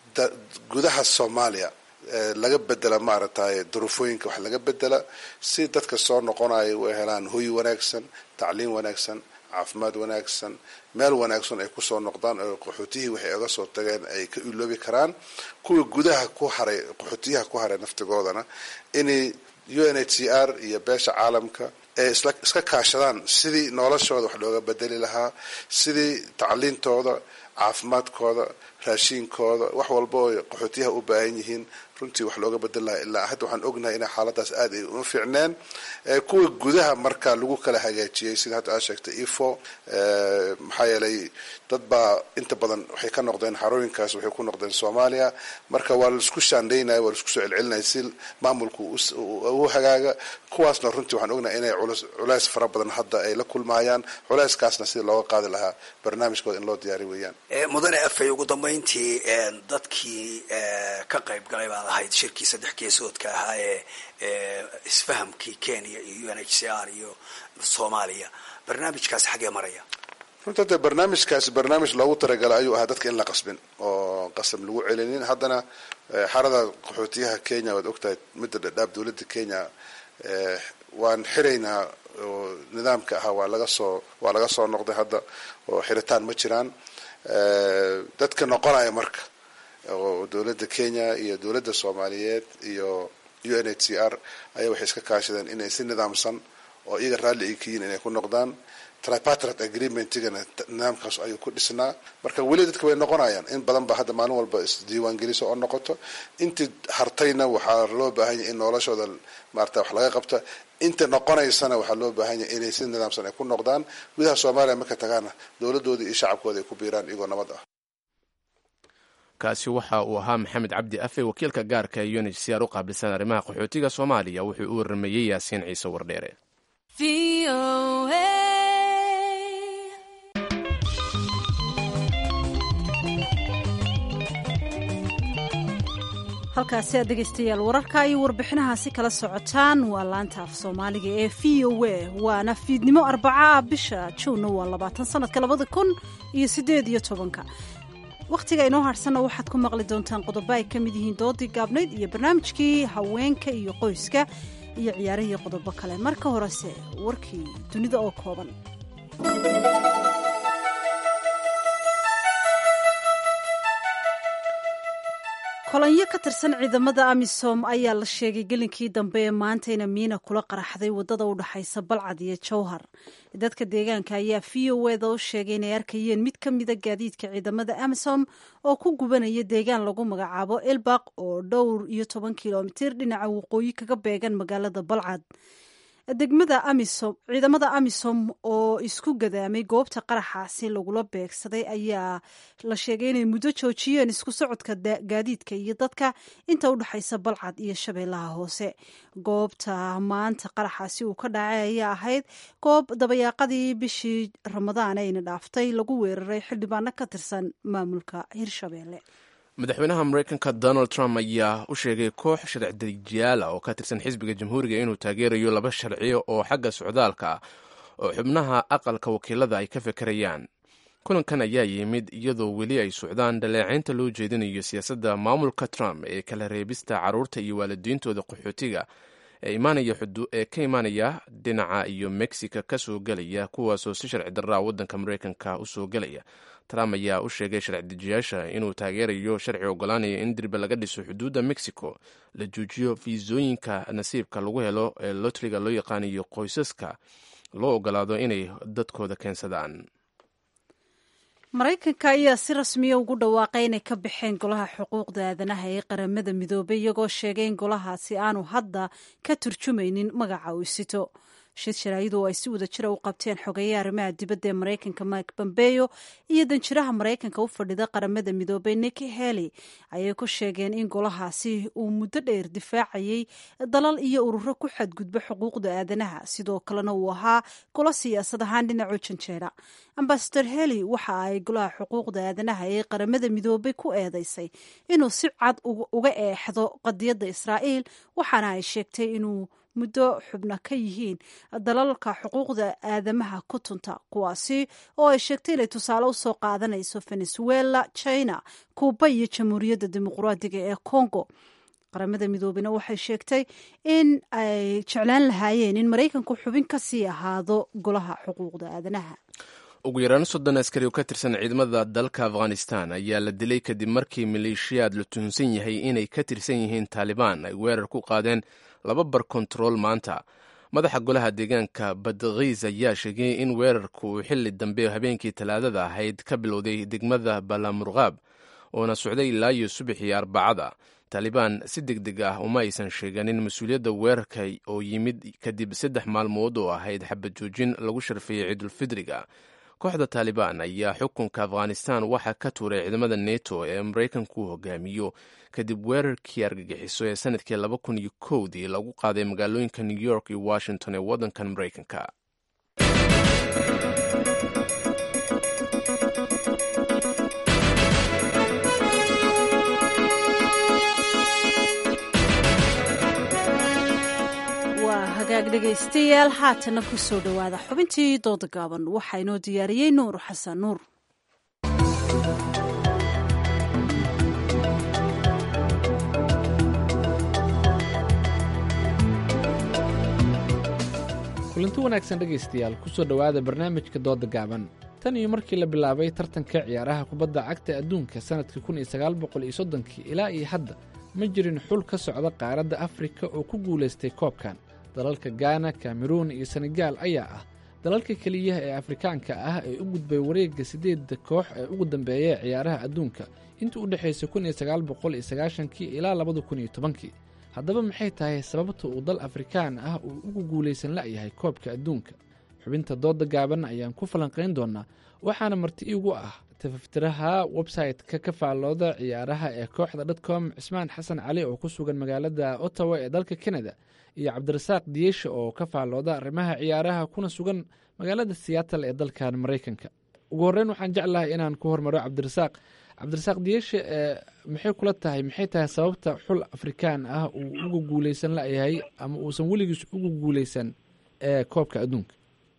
gudaha Soomaaliya laga bedela maaragtay darafooyinka wax laga bedela si dadka soo noqonaya ay helaan hoy wanaagsan, tacliin wanaagsan, caafimaad wanaagsan, meel wanaagsan ay ku soo noqdaan oo qaxootiyihii waxay uga soo tageen ay ka iloobi karaan. kuwa gudaha ku haray qaxootiyaha ku haray naftigoodana inay U N H C R iyo beesha caalamka ee isla iska kaashadaan sidii noloshooda wax looga bedeli lahaa, sidii tacliintooda, caafimaadkooda, raashinkooda, wax walba oo qaxootiyaha u baahan yihiin runtii wax looga bedeli lahaa. ilaa hadda waxaan ognahay in xaaladaas aad ay u fiicneen. kuwa gudaha marka lagu kala hagaajiyey sida hadda aad sheegtay Ifo, maxaa yeelay dad baa inta badan waxay ka noqdeen xarooyinkaas, waxay ku noqdeen Soomaaliya. marka waa la isku shaandeynaya, waa la isku soo celcelinaya si maamulku u hagaaga. kuwaasna runtii waxaan ognahay inay culays fara badan hadda ay la kulmayaan. culayskaasna sida looga qaadi lahaa barnaamijkooda in loo diyaari weeyaan. mudane afay, ugu dambeyntii dadkii ka qayb galay baa ahayd shirkii saddex geesoodka ahaa ee isfahamkii Kenya iyo U N H C R iyo Soomaaliya. barnaamijkaasi xagee maraya? runtii barnaamijkaasi barnaamij loogu talagalay ayuu ahaa dadka in la qasbin oo qasab lagu celinin. haddana xarada qaxootiyaha Kenya waad ogtahay midda Dadaab dawladda Kenya waan xiraynaa oo nidaamka ahaa waa laga soo waa laga soo noqday hadda oo xiritaan ma jiraan. dadka noqonaya marka oo dawladda Kenya iyo dawladda Soomaaliyeed iyo U N H C R ayaa waxay iska kaashadeen inay si nidaamsan oo iyaga raalli ay ka yihiin inay ku noqdaan. tripartite agreement-gana nidaamkaas ayuu ku dhisnaa. marka weli dadka way noqonayaan in badan ba hadda maalin walba isdiiwaan geliso oo noqoto. intii hartayna waxaa loo baahan yahay in noloshooda maarta wax laga qabta. inta noqonaysana waxaa loo baahan yahay inay si nidaamsan ay ku noqdaan. gudaha Soomaaliya marka tagaana dawladooda iyo shacabkooda ay ku biiraan iyagoo nabad ah. kaasi waxa uu ahaa maxamed cabdi afe wakiilka gaarka ee u n h c r u qaabilsan arrimaha qaxootiga soomaaliya wuxuu u warameeyey yaasiin ciise wardheere. halkaasi aad dhegaystayaal wararka iyo warbixinahaasi kala socotaan waa laanta af soomaaliga ee v o a waana fiidnimo arbaca bisha juunna waa labaatan sanadka labada kun iyo siddeed iyo tobanka. wakhtiga inoo harsanna waxaad ku maqli doontaan qodobo ay ka mid yihiin doodii gaabnayd iyo barnaamijkii haweenka iyo qoyska iyo ciyaarihii qodobo kale. marka horese warkii dunida oo kooban. kolonyo ka tirsan ciidamada amisom ayaa la sheegay gelinkii dambe ee maanta ina miina kula qaraxday wadada u dhaxaysa balcad iyo jowhar. dadka deegaanka ayaa v o eda u sheegay inay arkayeen mid ka mida gaadiidka ciidamada amisom oo ku gubanaya deegaan lagu magacaabo elbaq oo dhowr iyo toban kilomitir dhinaca waqooyi kaga beegan magaalada balcad. degmada amisom ciidamada amisom oo isku gadaamay goobta qaraxaasi lagula beegsaday ayaa la sheegay inay muddo joojiyeen isku socodka gaadiidka iyo dadka inta u dhaxaysa balcad iyo shabeellaha hoose. goobta maanta qaraxaasi uu ka dhacay ayaa ahayd goob dabayaaqadii bishii ramadaan ayna dhaaftay lagu weeraray xildhibaano ka tirsan maamulka hirshabeelle. madaxweynaha mareykanka donald trump ayaa u sheegay koox sharci dejiyaala oo ka tirsan xisbiga jamhuuriga inuu taageerayo laba sharciyo oo xagga socdaalka ah oo xubnaha aqalka wakiilada ay ka fekerayaan. kulankan ayaa yimid iyadoo weli ay socdaan dhaleecaynta loo jeedinayo siyaasadda maamulka trump ee kala reebista carruurta iyo waalidiintooda qaxootiga ee ka imaanaya dhinaca iyo mexico ka soo gelaya kuwaasoo si sharci darraa waddanka mareykanka u soo gelaya. trump ayaa u sheegay sharci dejiyaasha inuu taageerayo sharci ogolaanaya in dirbe laga dhiso xuduudda mexico, la joojiyo fiisooyinka nasiibka lagu helo ee lotriga loo yaqaanayo qoysaska loo ogolaado inay dadkooda keensadaan. maraykanka ayaa si rasmiya ugu dhawaaqay inay ka baxeen golaha xuquuqda aadanaha ee qaramada midoobay iyagoo sheegay in golahaasi aanu hadda ka turjumaynin magaca uu sito. shir sharaayadu oo ay si wada jira u qabteen xogeeye arrimaha dibadda ee maraykanka mike pompeo iyo danjiraha maraykanka u fadhida qaramada midoobay nikki haley ayay ku sheegeen in golahaasi uu muddo dheer difaacayay dalal iyo ururo ku xadgudba xuquuqda aadanaha, sidoo kalena uu ahaa golo siyaasad ahaan dhinacu janjeera. ambasador haley waxa ay golaha xuquuqda aadanaha ee qaramada midoobay ku eedeysay inuu si cad uga eexdo qadiyadda israa'iil, waxaana ay sheegtay inuu muddo xubna ka yihiin dalalka xuquuqda aadamaha ku tunta, kuwaasi oo ay sheegtay inay tusaale usoo qaadanayso venezuela, china, kuuba iyo jamhuuriyadda dimuqraadiga ee congo. qaramada midoobena waxay sheegtay in ay jeclaan lahaayeen in maraykanku xubin ka sii ahaado golaha xuquuqda aadanaha. ugu yaraan soddon askari oo ka tirsan ciidamada dalka afghanistan ayaa la dilay kadib markii maleeshiyaad la tuhunsan yahay inay ka tirsan yihiin taalibaan ay weerar ku qaadeen laba bar kontarool maanta. madaxa golaha deegaanka badkiis ayaa sheegay in weerarku uu xilli dambe habeenkii talaadada ahayd ka bilowday degmada balamurqaab oona socday ilaa iyo subaxii arbacada. taalibaan si deg deg ah uma aysan sheeganin mas-uuliyadda weerarka oo yimid kadib saddex maalmood oo ahayd xabad joojin lagu sharfeeyey ciidulfidriga. kooxda taalibaan ayaa xukunka afghanistan waxaa ka tuuray ciidamada neto ee maraykanku hogaamiyo kadib weerarkii argagixiso ee sanadkii laba kun iyo kowdii lagu qaaday magaalooyinka new york iyo washington ee waddankan maraykanka. hagaag dhegaystayaal haatana ku soo dhowaada xubintii dooda gaaban waxaa inoo diyaariyey nuur xasan nuur. kulanti wanaagsan dhegaystayaal kusoo dhowaada barnaamijka dooda gaaban. tan iyo markii la bilaabay tartanka ciyaaraha kubadda cagta adduunka sanadkii kun iyo sagaal boqol iyo soddonkii ilaa iyo hadda ma jirin xul ka socda qaaradda afrika oo ku guulaystay koobkan. dalalka gaana, kameruun iyo senegaal ayaa ah dalalka keliyaha ee afrikaanka ah ee u gudbay wareegga siddeedda koox ee ugu dambeeya ciyaaraha adduunka intii u dhexaysay kun iyo sagaal boqol iyo sagaashankii ilaa labada kun iyo tobankii. haddaba maxay tahay sababta uu dal afrikaan ah uu ugu guulaysan la'yahay koobka adduunka? xubinta dooda gaaban ayaan ku falanqayn doonaa, waxaana marti iigu ah tafaftiraha website-ka ka faallooda ciyaaraha ee kooxda dotcom cismaan xasan cali oo ku sugan magaalada ottawa ee dalka canada iyo cabdirasaaq diyeshe oo ka faallooda arrimaha ciyaaraha kuna sugan magaalada seattle ee dalkan maraykanka. ugu horreyn waxaan jeclahay inaan ku hormaro cabdirasaaq cabdirasaaq diyeshe maxay kula tahay maxay tahay sababta xul afrikaan ah uu ugu guuleysan layahay ama uusan weligiis ugu guuleysan ee koobka adduunka?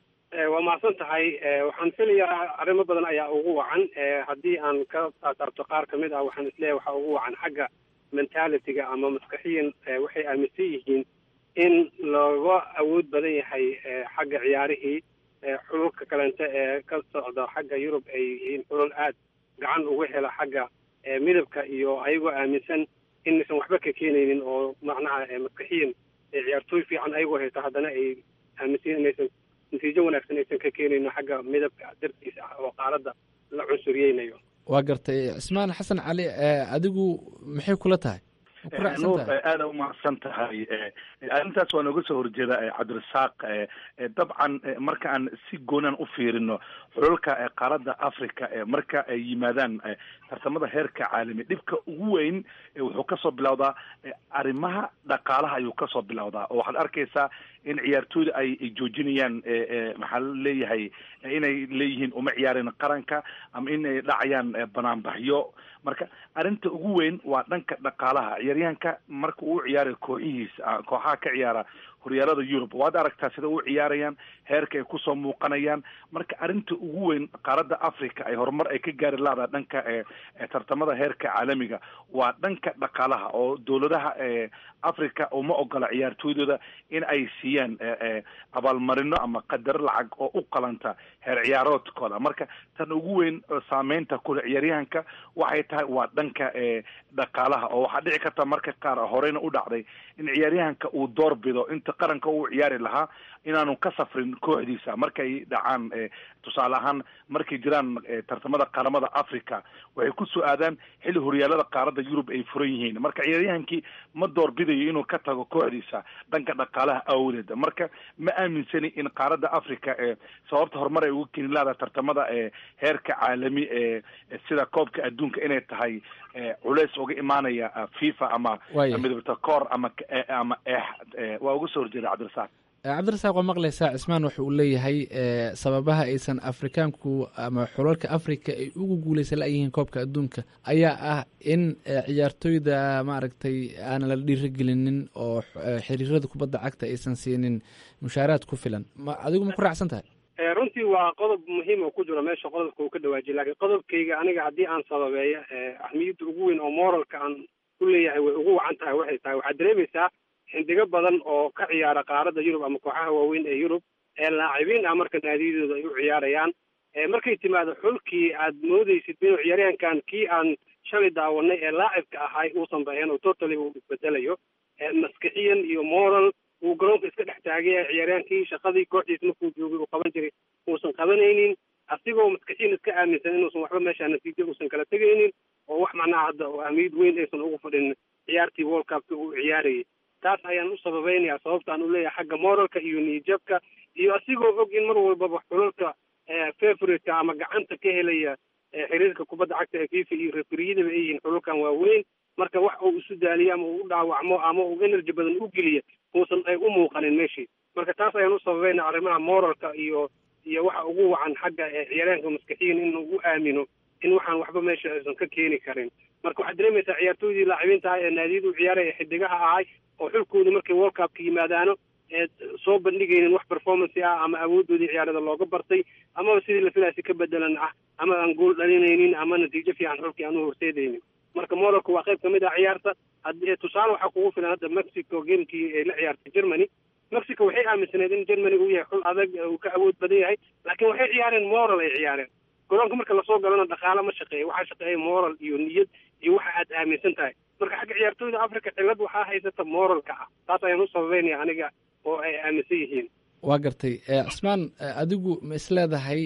waa mahadsan tahay. waxaan filayaa arrimo badan ayaa ugu wacan. haddii aan ka taarto qaar kamid ah waxaan isleeyahay waxaa ugu wacan xagga mentality-ga ama maskaxiyan waxay aaminsan yihiin in looga awood badan yahay xagga ciyaarihii. xululka kalente ee ka socda xagga yurub ay yihiin xulul aad gacan uga hela xagga midabka iyo ayagoo aaminsan inaysan waxba ka keenaynin oo macnaha maskaxiyan ciyaartooy fiican ayagoo haysta haddana ay aaminsan inaysan natiijo wanaagsan aysan ka keenayno xagga midabka dartiisa ah oo qaaradda la cunsuriyeynayo. waa gartay. cismaan xasan cali adigu maxay kula tahay? nuur aada umahadsan tahay. arrintaas waa nooga soo horjeeda cabdirasaaq. dabcan marka aan si goonaan u fiirino xulalka qaaradda africa marka ay yimaadaan tartamada heerka caalami, dhibka ugu weyn wuxuu kasoo bilowdaa arrimaha dhaqaalaha ayuu kasoo bilowdaa oo waxaad arkaysaa in ciyaartooyda ay joojinayaan maxaa leeyahay inay leeyihiin uma ciyaareen qaranka ama inay dhacayaan banaanbaxyo. marka arrinta ugu weyn waa dhanka dhaqaalaha. ciyaaryahanka marka uu ciyaarayo kooxihiisa kooxaha ka ciyaara horyaalada Yurub waad aragtaa sida uu ciyaarayaan, heerka ay kusoo muuqanayaan. marka arrinta ugu weyn qaaradda Africa ay horumar ay ka gaari lahayd dhanka tartamada heerka caalamiga waa dhanka dhaqaalaha oo dowladaha Africa uma ogola ciyaartooydooda in ay siiyaan abaalmarino ama qadar lacag oo u qalanta heer ciyaaroodkooda. marka tan ugu weyn saameynta ku ciyaaryahanka waxay tahay waa dhanka dhaqaalaha oo waxaa dhici karta marka qaar horeyna u dhacday in ciyaaryahanka uu doorbido inta qaranka uu ciyaari lahaa inaanu ka safrin kooxdiisa markay dhacaan. tusaale ahaan markay jiraan tartamada qaramada Africa waxay ku soo aadaan xilli horyaalada qaaradda Yurub ay furan yihiin. marka ciyaaryahankii ma doorbidayo inuu ka tago kooxdiisa dhanka dhaqaalaha awgeed. marka ma aaminsani in qaaradda Africa sababta horumar ay ugu keeni lahayd tartamada heerka caalami sida koobka adduunka inay tahay culays uga imaanaya FIFA ama midabta koor ama ama waa uga soo horjeeda cabdirasaaq. cabdirasaaq waa maqlaysaa cismaan waxa uu leeyahay sababaha aysan afrikaanku ama xulalka africa ay ugu guuleysan layihiin koobka adduunka ayaa ah in ciyaartooyda maaragtay aanan la dhiirigelinin oo xiriirada kubadda cagta aysan siinin mushaaraad ku filan. ma adigu ma ku raacsan tahay? runtii waa qodob muhiim oo ku jiro meesha qodobka uu ka dhawaajiyay. laakiin qodobkayga aniga haddii aan sababeeyo ahmiyadda ugu weyn oo moralka aan ku leeyahay way ugu wacan tahay waxay tahay waxaad dareemaysaa xindigo badan oo ka ciyaara qaaradda Yurub ama kooxaha waaweyn ee Yurub ee laacibiin ah marka naadiyadooda ay u ciyaarayaan markay timaado xulkii aad moodaysid inuu ciyaaryahankan kii aan shalay daawanay ee laacibka ahay uusan bahayn oo totally uu isbedelayo maskaxiyan iyo moral uu garoonka iska dhex taagaya ciyaaryahankii shaqadii kooxdiisa markuu joogay uu qaban jiray uusan qabanaynin asigoo maskaxiyan iska aaminsan inuusan waxba meesha natiijo uusan kala tegaynin oo wax macnaha hadda oo ahmiyad weyn aysan ugu fadhin ciyaartii World Cup-ka uu ciyaarayay. taas ayaan u sababeynaya sababtaan u leeyahay xagga moralka iyo niyadjabka iyo asigoo og in mar walbaba xulalka favorite ama gacanta ka helaya xiriirka kubadda cagta ee FIFA iyo referiyadaba ay yihiin xulalkan waaweyn. marka wax uu isu daaliyo ama uu u dhaawacmo ama uu energy badan u geliyo uusan ay u muuqanin meeshii. marka taas ayaan u sababeynaya arrimaha moralka iyo iyo waxa ugu wacan xagga ciyaaryahanka maskaxiyan inuu u aamino in waxaan waxba meesha aysan ka keeni karin. marka waxaad dareemaysaa ciyaartooydii laacibiinta ah ee naadiyada u ciyaaraya xidigaha ahay oo xulkooda markay World Cup-ka yimaadaano ee soo bandhigaynin wax performance ah ama awooddoodii ciyaarada looga bartay ama sidii la filayay ka bedelan ah ama aan gool dhalinaynin ama natiijo fiican xulkii aan u horseedaynin. marka morocco waa qayb kamid ah ciyaarta. haddii tusaale waxaa kugu filan hadda Mexico gamekii ay la ciyaartay Germany. Mexico waxay aaminsaneed in Germany uu yahay xul adag uu ka awood badan yahay laakiin waxay ciyaareen moral ay ciyaareen. garoonka marka lasoo galana dhaqaale ma shaqeeyo waxaa shaqeeya moral iyo niyad iyo waxa aad aaminsan tahay. marka xagga ciyaartooyda Africa cillad waxaa haysata moralka ah. taas ayaan u sababeynaya aniga oo ay aaminsan yihiin. waa gartay. cismaan adigu ma isleedahay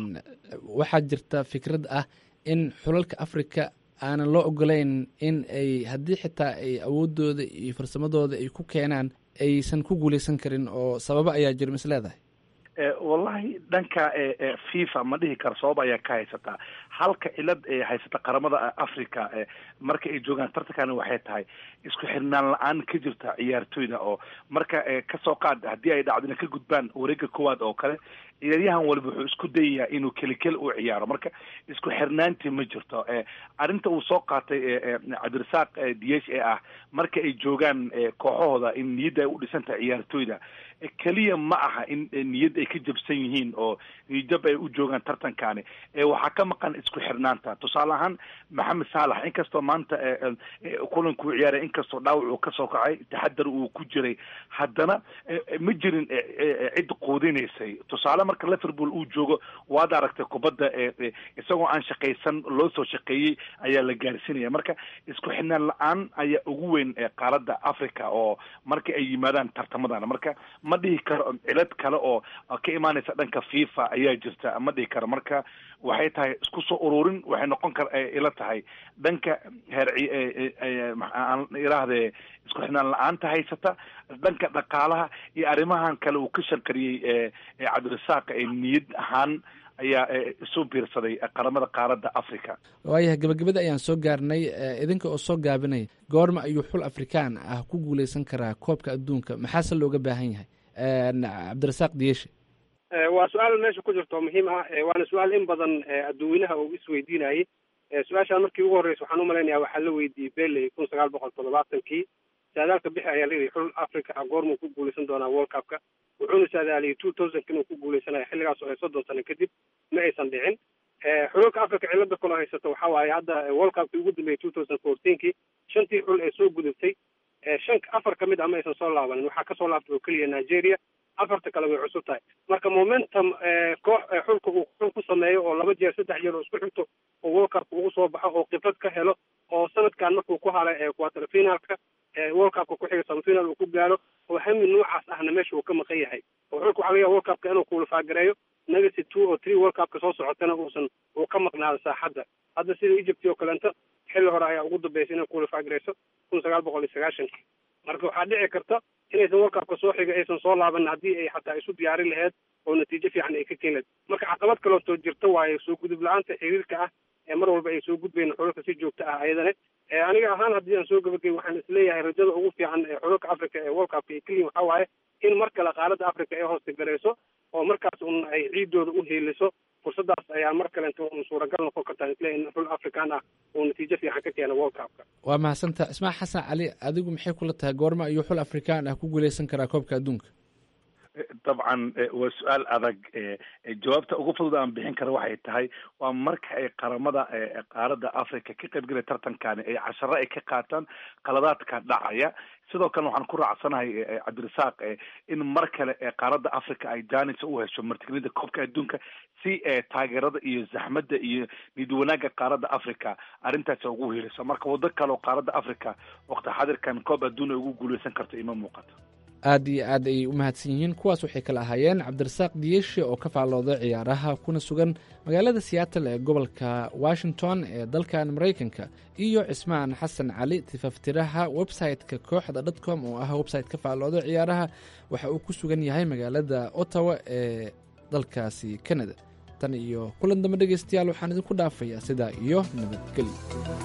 waxaa jirta fikrad ah in xulalka Africa aanan loo ogolayn in ay haddii xitaa ay awoodooda iyo farsamadooda ay ku keenaan aysan ku guuleysan karin oo sababo ayaa jira ma isleedahay? wallahi dhanka fifa ma dhihi karo sabab ayaa ka haysataa halka cilad ee haysata qaramada africa marka ay joogaan tartankana waxay tahay isku xirnaan la-aan ka jirta ciyaartoyda oo marka kasoo qaad haddii ay dhacdo inay ka gudbaan wareega koowaad oo kale ciyaaryahan waliba wuxuu isku dayayaa inuu kelikeli u ciyaaro marka isku xirnaantii ma jirto arrinta uu soo qaatay cabdirasaaq diyesh ee ah marka ay joogaan kooxahooda in niyadda ay u dhisantahay ciyaartoyda keliya ma aha in niyad ay ka jabsan yihiin oo niyadjab ay u joogaan tartankaani waxaa ka maqan isku xirnaanta tusaale ahaan maxamed saalax inkastoo maanta kulankuu ciyaaray inkastoo dhaawac uu kasoo kacay taxadar uu ku jiray haddana ma jirin cid quudinaysay tusaale marka liverpool uu joogo waad aragtay kubadda isagoo aan shaqaysan loo soo shaqeeyey ayaa la gaarsiinaya marka isku xirnaan la-aan ayaa ugu weyn qaaradda africa oo marka ay yimaadaan tartamadan marka ma dhihi karo cilad kale oo ka imaanaysa dhanka fifa ayaa jirta ma dhihi karo marka waxay tahay isku soo ururin waxay noqon kar ila tahay dhanka heer aan iraahde isku xirnaan la-aanta haysata dhanka dhaqaalaha iyo arrimahan kale uu ka shanqariyey cabdirasaaq niyad ahaan ayaa isu biirsaday qaramada qaaradda africa waayahay gabagabada ayaan soo gaarnay idinka oo soo gaabinay goorma ayuu xul afrikaan ah ku guuleysan karaa koobka adduunka maxaase looga baahan yahay cabdirasaaq diyeshe waa su-aal meesha ku jirto muhiim ah waana su-aal in badan adduweynaha uu isweydiinayay su-aashaan markii ugu horreysa waxaan umalaynaya waxaa la weydiiyey beley kun sagaal boqol toddobaatankii saadaalka bixi ayaa layidhi xul africa ah goormuu ku guuleysan doonaa world cupka wuxuuna saadaaliyey two thousandk inuu ku guuleysanayo xilligaas oo ay soddon sano kadib ma aysan dhicin xululka africa cilada kula haysato waxaa waaye hadda world cupkii ugu dambeeyey two thousand fourteenkii shantii xul ee soo gudubtay shan afar ka mid ah ma aysan soo laabanin waxaa kasoo laabtay oo keliya nigeria afarta kale way cusub tahay marka momentum koox xulka uu xul ku sameeyo oo laba jeer saddex jeer oo isku xigto oo world cupka ugu soo baxo oo khibrad ka helo oo sanadkan markuu ku halay quarter finalka world cupka ku xiga semifinal uu ku gaaro oo hami noocaas ahna meesha uu ka maqan yahay oo xulka waxaa laga yaaba world cupka inuu kuulafaaгаreeyo negative two oo three world cupka soo socotana uusan uu ka maqnaado saaxadda hadda sida egypt oo kaleento xilli hore ayaa ugu dambeysay inay kuulafaagareyso kun sagaal boqol iyo sagaashankii marka waxaa dhici karta inaysan world cupka soo xiga aysan soo laaban haddii ay xataa isu diyaarin laheyd oo natiijo fiican ay ka keeni laheyd marka caqabad kaleotoo jirta waaye soo gudub la-aanta xiriirka ah ee mar walba ay soo gudbayn xululka si joogto ah ayadane aniga ahaan haddii aan soo gabagay waxaan isleeyahay rajada ugu fiican ee xululka africa ee world cupka ay keliyin waxaa waaye in mar kale qaaradda africa ay hoosta garayso oo markaas un ay ciidooda u heeliso fursadaas ayaa mar kalenta un suuragal noqon kartaa isleeyahay in xul african ah uu natiijo fiican ka keena world cupka waa mahadsantaa ismaa xasan cali adigu maxay kula tahay goorma ayuu xul afrikaan ah ku guuleysan karaa koobka adduunka dabcan waa su-aal adag jawaabta ugu fudud aan bixin kara waxay tahay waa marka ay qaramada qaaradda africa ka qaybgelaya tartankani ay casharo ay ka qaataan qaladaadka dhacaya sidoo kalena waxaan ku raacsanahay cabdirasaaq in mar kale qaaradda africa ay janis u hesho martigelinta koobka adduunka si taageerada iyo zaxmadda iyo niyad wanaagga qaaradda africa arrintaas ugu heliso marka waddo kale oo qaaradda africa waqti xadirkan koob adduun ay ugu guuleysan karto ima muuqato aad iyo aad ayay u mahadsan yihiin kuwaas waxay kala ahaayeen cabdirasaaq diyeshe oo ka faallooday ciyaaraha kuna sugan magaalada seattle ee gobolka washington ee dalkan maraykanka iyo cismaan xasan cali tifaftiraha website-ka kooxda dotcom oo ah website ka faallooday ciyaaraha waxa uu ku sugan yahay magaalada ottawa ee dalkaasi canada tan iyo kulan dambe dhegeystayaal waxaan idinku dhaafayaa sidaa iyo nabadgelyo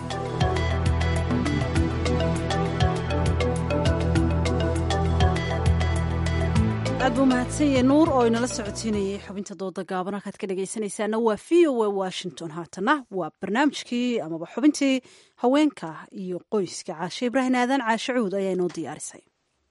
aad buu mahadsanyahe nuur oo inala socotiinayay xubinta dooda gaaban halkaad ka dhegaysanaysaana waa v o a washington haatana waa barnaamijkii amaba xubintii haweenka iyo qoyska caashe ibraahim aadan caashe cuud ayaa inoo diyaarisay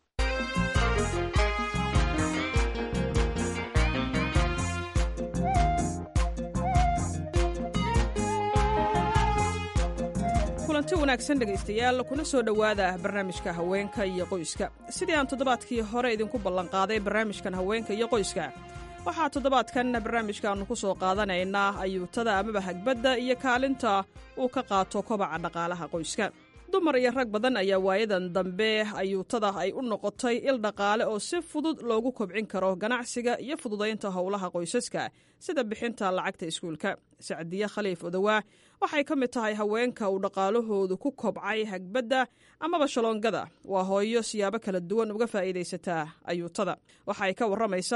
kulanti wanaagsan dhegaystayaal kuna soo dhowaada barnaamijka haweenka iyo qoyska sidii aan toddobaadkii hore idinku ballanqaaday barnaamijkan haweenka iyo qoyska waxaa toddobaadkan barnaamijkaannu ku soo qaadanaynaa ayuutada amaba hagbadda iyo kaalinta uu ka qaato kobaca dhaqaalaha qoyska dumar iyo rag badan ayaa waayadan dambe ayuutada ay u noqotay il dhaqaale oo si fudud loogu kobcin karo ganacsiga iyo fududaynta howlaha qoysaska sida bixinta lacagta iskuulka sacdiye khaliif odowaa waxay ka mid tahay haweenka uu dhaqaalahoodu ku kobcay hagbadda amaba shaloongada waa hooyo siyaabo kala duwan uga faa'iidaysataa ayuutada waxay ka warramaysaa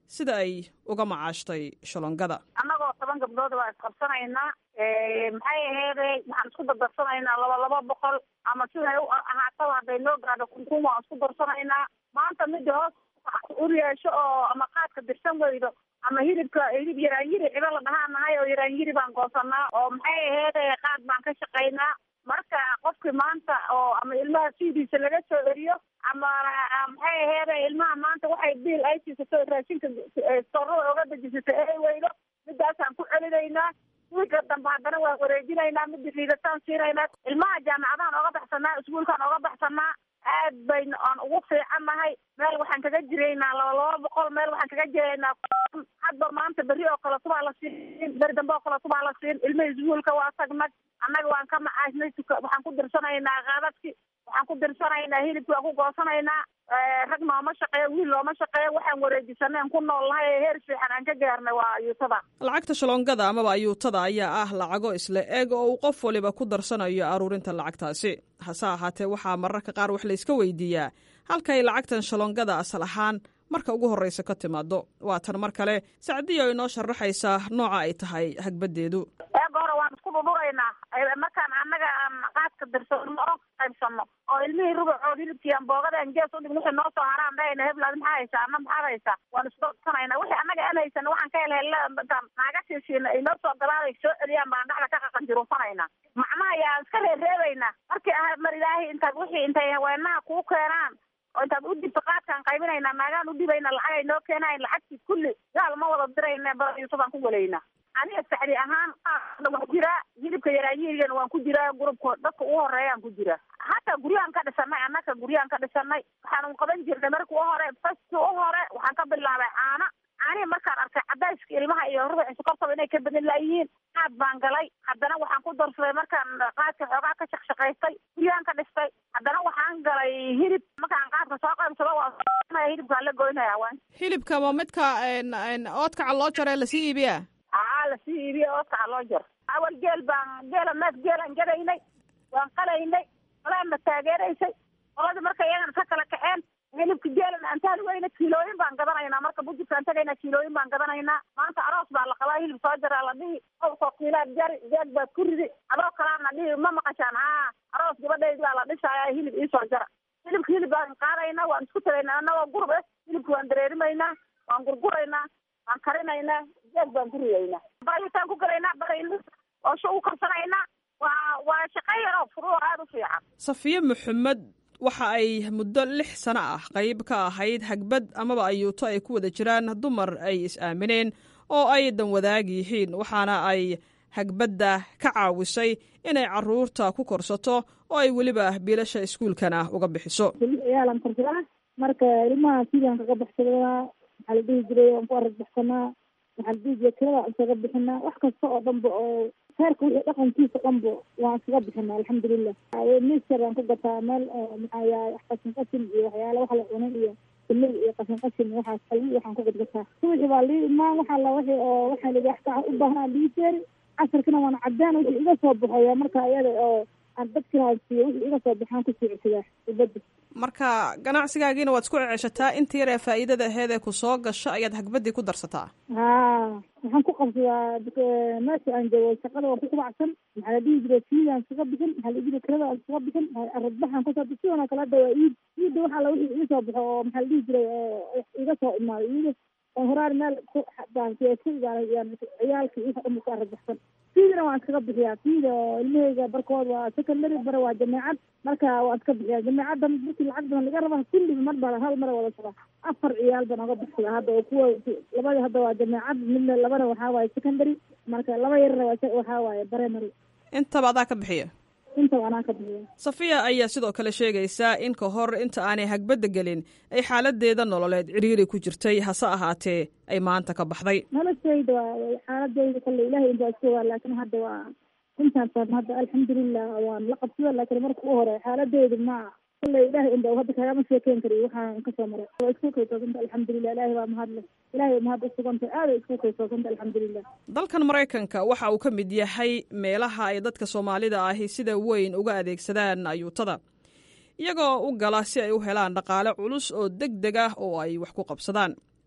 sida ay uga macaashtay shalongada. annagoo toban gabdhood waa isqabsanaynaa maxay aheeday waxaan isku dardarsanaynaa laba laba boqol ama siday u ahaataba hadday noo gaadho kunkun waan isku darsanaynaa. maanta midda hoos ur yeesho oo ama qaadka dirsan weydo ama hilibka hilib yaraanyiri cibo la dhahaan nahay oo yaraanyiri baan goosanaa oo maxay aheeday qaad baan ka shaqaynaa. marka qofkii maanta oo ama ilmaha siidiisa laga soo eriyo ama maxay aheeday ilmaha maanta waxay biil ay siisato raashinka sorada oga dejisata ay weydo midaasaan ku celinaynaa. wiilka dambe haddana waan wareejinaynaa midda liidataan siinaynaa. ilmaha jaamacadahan oga baxsanaa iskuulkaan oga baxsanaa aad bayna aan ugu fiicannahay. meel waxaan kaga jiraynaa laba laba boqol meel waxaan kaga jiraynaa hadba maanta berri oo kale tubaa la siin beri dambe oo kale tubaa la siin ilmaha iskuulka waa tagnag annaga waan ka macaashnay waxaan ku dirsanaynaa qaadadki waxaan ku dirsanaynaa hilibki waan ku goosanaynaa. rag nooma shaqeeyo wiil looma shaqeeyo waxaan wareejisaneen ku nool nahay ee heer fiican aan ka gaarnay waa ayuutada. lacagta shalongada amaba ayuutada ayaa ah lacago isla eg oo uu qof waliba ku darsanayo aruurinta lacagtaasi. hase ahaatee waxaa mararka qaar wax layska weydiiyaa halkay lacagtan shalongada asal ahaan marka ugu horreysa ka timaado. waa tan mar kale sacdiya oo inoo sharaxaysa nooca ay tahay hagbadeedu. eega hore waan isku dhudhuraynaa markaan annaga aan qaadka dirsano oo qaybsano oo ilmihii rubucood hilibkii aan boogada gees udhig wixii noo soo haraan dhahayna heblaad maxaa haysaa ana maxaad haysaa waan isdorsanayna wixii annaga aan haysana waxaan ka helheltaan naaga siisiina ay noo soo gadaaday soo celiyaan baan dhexda ka qaqanjiruusanayna macnaha ayaan iska reereebaynaa markii ahayd mar ilaahay intaad wixii intay haweenaha kuu keenaan oo intaad u dibto qaadkaan qaybinaynaa naagaan u dhibayna lacag ay noo keenayn lacagtii kulli gaal ma wada dirayna barayuusadaan ku galaynaa. aniga sacdi ahaan qaadna waan ku jiraa hilibka yaraanyirigana waan ku jiraa gurubka dadka ugu horeeyaan ku jiraa. hataa guryahan ka dhisanay annaka guryahan ka dhisanay waxaan qaban jirnay markii u hore faski u hore waxaan ka bilaabay caana caanihi markaan arkay cadayska ilmaha iyo rubuci sokortaba inay ka badan laayihiin qaad baan galay haddana waxaan ku darsaday markaan qaadka xoogaa ka shaqshaqaystay guryahan ka dhistay haddana waxaan galay hilib markaan qaadka soo qaybsado waa hilibkaan la goynaya waan hilibka waa midka oodkaca loo jaro ee lasii iibiya aa lasii iibiya oodkaca loo jaro awal geel baan geela mees geelaan gadaynay waan qalaynay qalaanna taageeraysay qoladii marka iyagan ka kala kaceen hilibka geelan antaan weyna kiilooyin baan gadanaynaa marka bujirkaan tagaynaa kiilooyin baan gadanaynaa. maanta aroos baa la qabaa hilib soo jaraa la dhihi owsoo kiilaad jari jeeg baad ku ridi adoo kalaana dhihi ma maqashaan haa aroos gabadhayd baa la dhisaayaa hilib iisoo jara hilibka hilib baan qaadaynaa waan isku tagaynaa annagoo gurub eh hilibka waan dareerimaynaa waan gurguraynaa waan karinaynaa jeeg baan ku ridaynaa baritaan ku galaynaa bari oo sho u karsanaynaa waa waa shaqeeyaro furuu aada u fiican. safiye maxamed waxa ay muddo lix sano ah qayb ka ahayd hagbad amaba ayuuto ay ku wada jiraan dumar ay is-aamineen oo ay dan wadaag yihiin waxaana ay hagbadda ka caawisay inay caruurta ku korsato oo ay weliba biilasha iskuulkana uga bixiso. ciyaalan korsadaa marka ilmaha sidaan kaga baxsadaa maxaa la dhihi jiray waan ku arag baxsanaa maxaa la dhihi jiray kirada isaga bixinaa wax kasta oo dhanba oo heerka wixii dhaqankiisa dhanba waan iskaga bixinaa alxamdulilah. mister aan ku gataa meel maxaa yahay qashin qashin iyo waxyaala wax la cunay iyo ilay iyo qashin qashin waxaas qalbi waxaan ku gadgataa subaxi baa lii imaan waxaa la wixii oo waxaa la wax ka u baahnaa lii jeeri casarkana waan cadaan wixii iga soo baxaya marka iyada oo aan dadka haysiyo wixii iga soo baxaan ku socodsadaa ubadda. marka ganacsigaagiina waad isku ceshataa inta yar ee faa'iidada aheed ee ku soo gasho ayaad hagbaddii ku darsataa. haa waxaan ku qabsadaa meesha aan joogo shaqada waan ku kubacsan maxaa la dhihi jiray fiidaan iskaga bixin maxaa la dhihi jiray kirada aan iskaga bixin aradbaxaan kusoo bixin kala hadda waa iid iidda waxaa la wixii iga soo baxo oo maxaa la dhihi jiray iga soo imaado iida oo horaar meel ku baankiyan ciyaalkii wixii dhan ku aradbaxsan fiidana waan iskaga bixiyaa fiida oo ilmahayga barkood waa secondary bare waa jameecad marka waan iska bixiyaa jameecadda markii lacag badan laga raba kulliba mar baa hal mar wada socda afar ciyaal baan oga baxsada hadda oo kuwa labada hadda waa jameecad midna labana waxaa waaye secondary marka laba yarna waxaa waaye primary. intaba adaa ka bixiya intaba anaa ka bixiya. safiya ayaa sidoo kale sheegaysaa in ka hor inta aanay hagbadda gelin ay xaaladeeda nololeed ciriiri ku jirtay hase ahaatee ay maanta ka baxday. noloshayda waa xaaladayda kale ilaahay intaa isku waa laakiin hadda waa intaan saan hadda alxamdulilah waan la qabsada laakiin marka u hore xaaladayda ma kale ilaahay inta hadda kagama sheekeyn kari waxaan kasoo maray waa isku kaysoosanta alxamdulilah ilaahay baa mahadle ilaahay mahad u suganta aada isku kaysoosanta alxamdulilah. dalkan maraykanka waxa uu ka mid yahay meelaha ay dadka soomaalida ahi sida weyn uga adeegsadaan ayuutada iyagoo u gala si ay u helaan dhaqaale culus oo deg deg ah oo ay wax ku qabsadaan.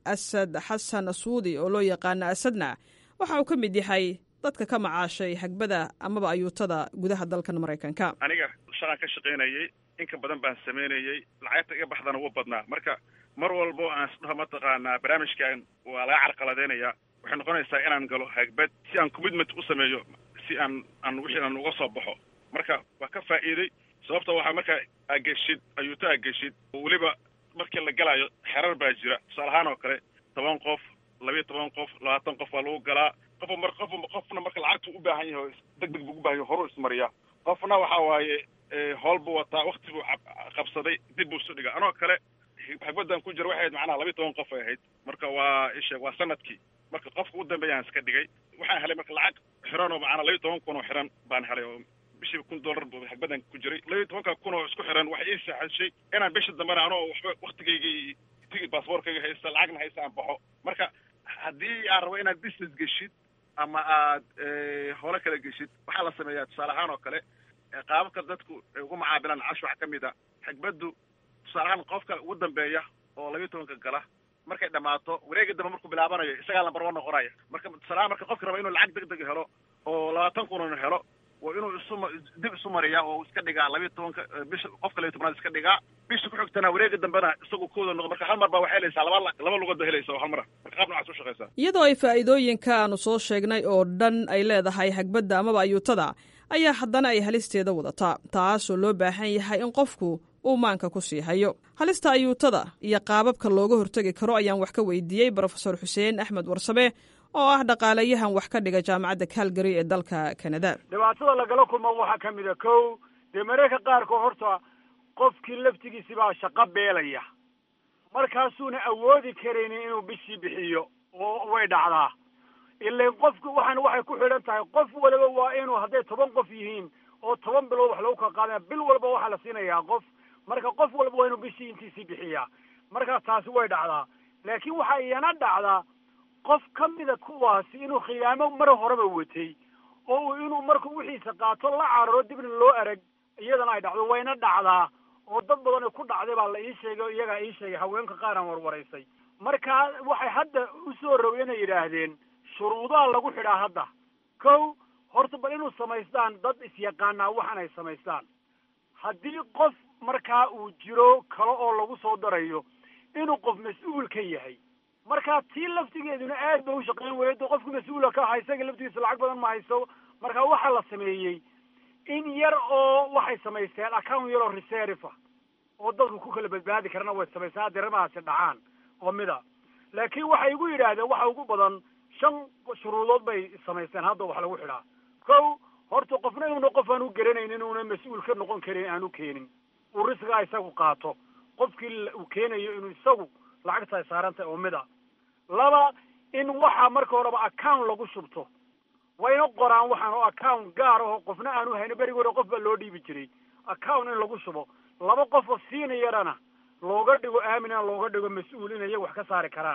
asad xasan suudi oo loo yaqaana asadna waxa uu ka mid yahay dadka ka macaashay hagbada amaba ayuutada gudaha dalkan maraykanka. aniga shaqaan ka shaqaynayay inka badan baan samaynayay lacagta iga baxdana wuu badnaa marka mar walbo aan isdhaho mataqaanaa barnaamijkan waa laga carqaladeynayaa waxay noqonaysaa inaan galo hagbad si aan commitment u sameeyo si aan aan wixii aan uga soo baxo marka waa ka faa'iiday sababta waxaa marka ageshid ayuuta ageshid weliba markii la galayo xerar baa jira tusaale ahaan oo kale toban qof labiyo toban qof labaatan qof baa lagu galaa qof mar qof qofna marka lacagtu u baahan yahay degdeg buu u baahan yahay horu ismariya qofna waxa waaye howl buu wataa waqti buu qabsaday dib buu isu dhigaa anoo kale xagbadan ku jira waxay macnaha labiyo toban qof ay ahayd marka waa isha waa sanadkii marka qofka u dambeeyaan iska dhigay waxaan helay marka lacag xiran oo macnaha labiyo toban kun oo xiran baan helay oo bishii kun dollar buu xagbadan ku jiray labiyo tobanka kun oo isku xiran waxay ii saaxishay inaan bishii dambena anoo waxba waqtigaygii tigid baasaboorkayga haysta lacagna haysta aan baxo marka haddii aan rabo inaad business geshid ama aad hole kala geshid waxaa la sameeyaa tusaale ahaan oo kale qaababka dadku ugu macaabilaan cash wax ka mid a xagbaddu tusaale ahaan qofka ugu dambeeya oo labiyo tobanka gala markay dhammaato wareega dambe markuu bilaabanayo isagaa lambar one noqonaya marka tusaalahaan marka qofka raba inuu lacag degdeg helo oo labaatan kun uu helo waa inuu isu dib isu mariyaa oo iska dhigaa labiyo tobanka bisha qofka labiyo tobnaad iska dhigaa bisha ku xigtana wareega dambena isagu kooda noqdo marka hal mar baa waxay helaysaa laba laba lugood ba helaysa oo hal mara marka qaab noocaas u shaqaysaa iyadoo ay faa'iidooyinka aanu soo sheegnay oo dhan ay leedahay hagbadda amaba ayuutada ayaa haddana ay halisteeda wadataa taasoo loo baahan yahay in qofku uu maanka ku sii hayo halista ayuutada iyo qaababka looga hortegi karo ayaan wax ka weydiiyey brofesor xuseen axmed warsame oo ah dhaqaalayahan wax ka dhiga jaamacadda calgary ee dalka canada. dhibaatada lagala kulmo waxaa ka mid a kow dee mararka qaarkood horta qofkii laftigiisi baa shaqo beelaya markaasuuna awoodi karaynin inuu bishii bixiyo oo way dhacdaa ilan qofku waxaan waxay ku xidhan tahay qof waliba waa inuu hadday toban qof yihiin oo toban bilood wax lagu kala qaadaya bil walba waxaa la siinayaa qof marka qof walba waa inuu bishii intiisii bixiyaa markaa taasi way dhacdaa laakiin waxaa iyana dhacdaa qof ka mida kuwaasi inuu khiyaamo mar horeba watay oo uu inuu markuu wixiisa qaato la cararo dibna loo arag iyadana ay dhacdo wayna dhacdaa oo dad badan ku dhacday baa la ii sheegay iyagaa ii sheegay haweenka qaar aan warwaraysay markaa waxay hadda usoo rogay inay yidhaahdeen shuruudaha lagu xidhaa hadda kow horta bal inuu samaystaan dad isyaqaanaa waxan ay samaystaan haddii qof markaa uu jiro kale oo lagu soo darayo inuu qof mas-uul ka yahay markaa tii laftigeeduna aad bay u shaqeyn weydo qofku mas-uula ka aha isaga laftigiisa lacag badan ma hayso markaa waxaa la sameeyey in yar oo waxay samaysteen account yar oo reserve ah oo dadku ku kala badbaadi karana way samaystaa diramahaasi dhacaan oo mida laakiin waxay igu yidhaahdeen waxa ugu badan shan shuruudood bay samaysteen hadda wax lagu xidhaa kow horta qofna inuuna qof aan u garanaynin inuuna mas-uul ka noqon karin aan u keenin uu risgaa isagu qaato qofkii uu keenayo inuu isagu lacagta ay saarantahay oo mid a laba in waxaa marka horeba account lagu shubto wayna qoraan waxaan oo account gaar aho qofna aanu hayno berigi hore qof baa loo dhiibi jiray account in lagu shubo laba qof oo siinayarana looga dhigo aamina looga dhigo mas-uul inay wax ka saari karaan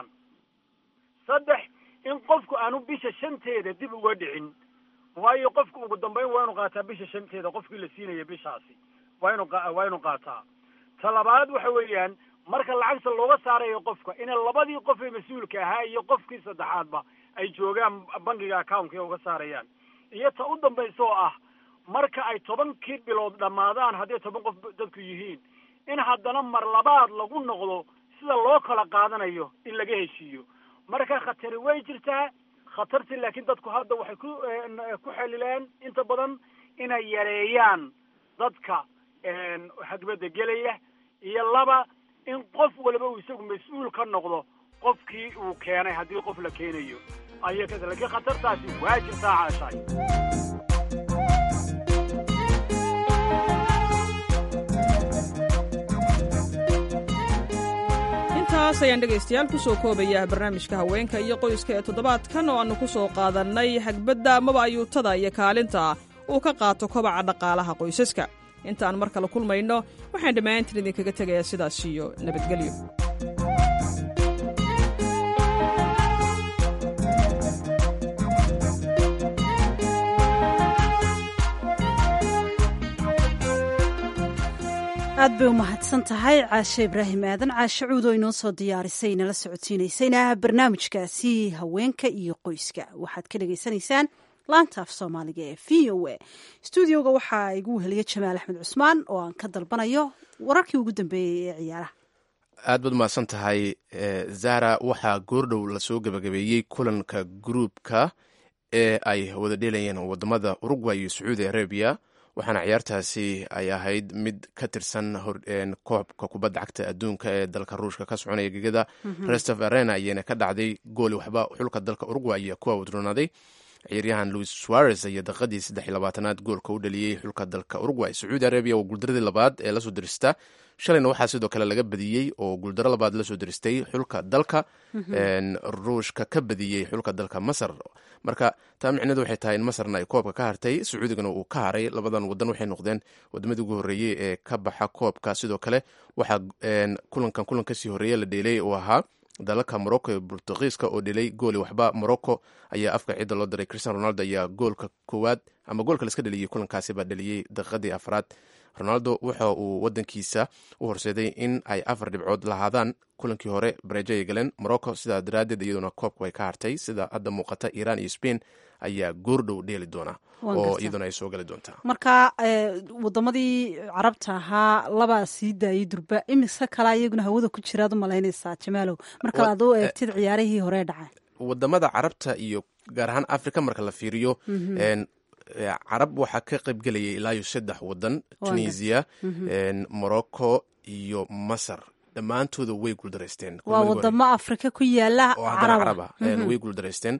saddex in qofku aanu bisha shanteeda dib uga dhicin waayo qofku ugu dambeyn waa inuu qaataa bisha shanteeda qofkii la siinaya bishaasi waa inuu waa inuu qaataa ta labaad waxa weeyaan marka lacagta looga saarayo qofka in labadii qof ee mas-uulka ahaa iyo qofkii saddexaadba ay joogaan bangiga accountka uga saarayaan iyo ta u dambaysa oo ah marka ay tobankii bilood dhammaadaan hadday toban qof dadku yihiin in haddana mar labaad lagu noqdo sida loo kala qaadanayo in laga heshiiyo marka khatari way jirtaa khatarti laakiin dadku hadda waxay ku ku xalileen inta badan inay yareeyaan dadka hagbada gelaya iyo laba in qof waliba uu isagu mas-uul ka noqdo qofkii uu keenay haddii qof la keenayo aya kada laakiin khatartaasi waa jirtaa caashaay intaas ayaan dhegaystayaal ku soo koobayaa barnaamijka haweenka iyo qoyska ee toddobaadkan oo aannu ku soo qaadannay hagbadda amaba ayuutada iyo kaalinta uu ka qaato kobaca dhaqaalaha qoysaska intaan mar kale kulmayno waxaan dhammaantiin idinkaga tegayaa sidaas iyo nabadgelyo aad bay u mahadsan tahay caashe ibraahim aadan caashe cuud oo inoo soo diyaarisay nala socodsiinaysayna barnaamijkaasi haweenka iyo qoyska waxaad ka dhagaysanaysaan laanta af soomaaliga ee v o a stuudioga waxaa igu weheliya jamaal axmed cusmaan oo aan ka dalbanayo wararkii ugu dambeeyey ee ciyaaraha aad baad umahadsan tahay zara waxaa goordhow lasoo gebagabeeyey kulanka gruubka ee ay wada dheelayeen wadamada urugway iyo sacuudi arabiya waxaana ciyaartaasi ay ahayd mid ka tirsan koobka kubadda cagta adduunka ee dalka ruushka ka soconaya gegada restov arena ayayna ka dhacday gooli waxba xulka dalka urugway ayaa ku awdronaaday ciyaaryahan louis suarez ayaa daqiiqadii saddex iyo labaatanaad goolka u dhaliyey xulka dalka urugway sacuudi arabiya waa guuldaradii labaad ee lasoo dirista shalayna waxaa sidoo kale laga badiyey oo guuldaro labaad lasoo diristay xulka dalka ruushka ka badiyey xulka dalka masar marka taa micneedu waxay tahay in masarna ay koobka ka hartay sacuudigana uu ka haray labadan wadan waxay noqdeen wadamadii ugu horreeyey ee ka baxa koobka sidoo kale waxaa kulankan kulan kasii horreeye la dheelay uu ahaa dalalka morocco ee bortugiiska oo dhelay gooli waxba morocco ayaa afka cidda loo diray cristiano ronaldo ayaa goolka koowaad ama goolka laska dheliyey kulankaasi baa dheliyey daqiiqadii afraad ronaldo waxa uu wadankiisa u horseeday in ay afar dhibcood lahaadaan kulankii hore bareejo ay galeen morocco sidaa daraaddeed iyaduna koobku ay ka hartay sida hadda muuqata iran iyo spain ayaa goordhow dheeli doona oo iyaduna ay soo gali doontaa marka wadamadii carabta ahaa labaa sii daayay durba imise kala iyaguna hawada ku jiraad u malaynaysaa jamaalow marka aad u eegtid ciyaarihii hore dhacay wadamada carabta iyo gaar ahaan africa marka la fiiriyo carab waxaa ka qayb gelayay ilaa iyo saddex wadan tunisia morocco iyo masar dhammaantooda way guuldaraysteen waa wadamo afrika ku yaala caraba way guuldaraysteen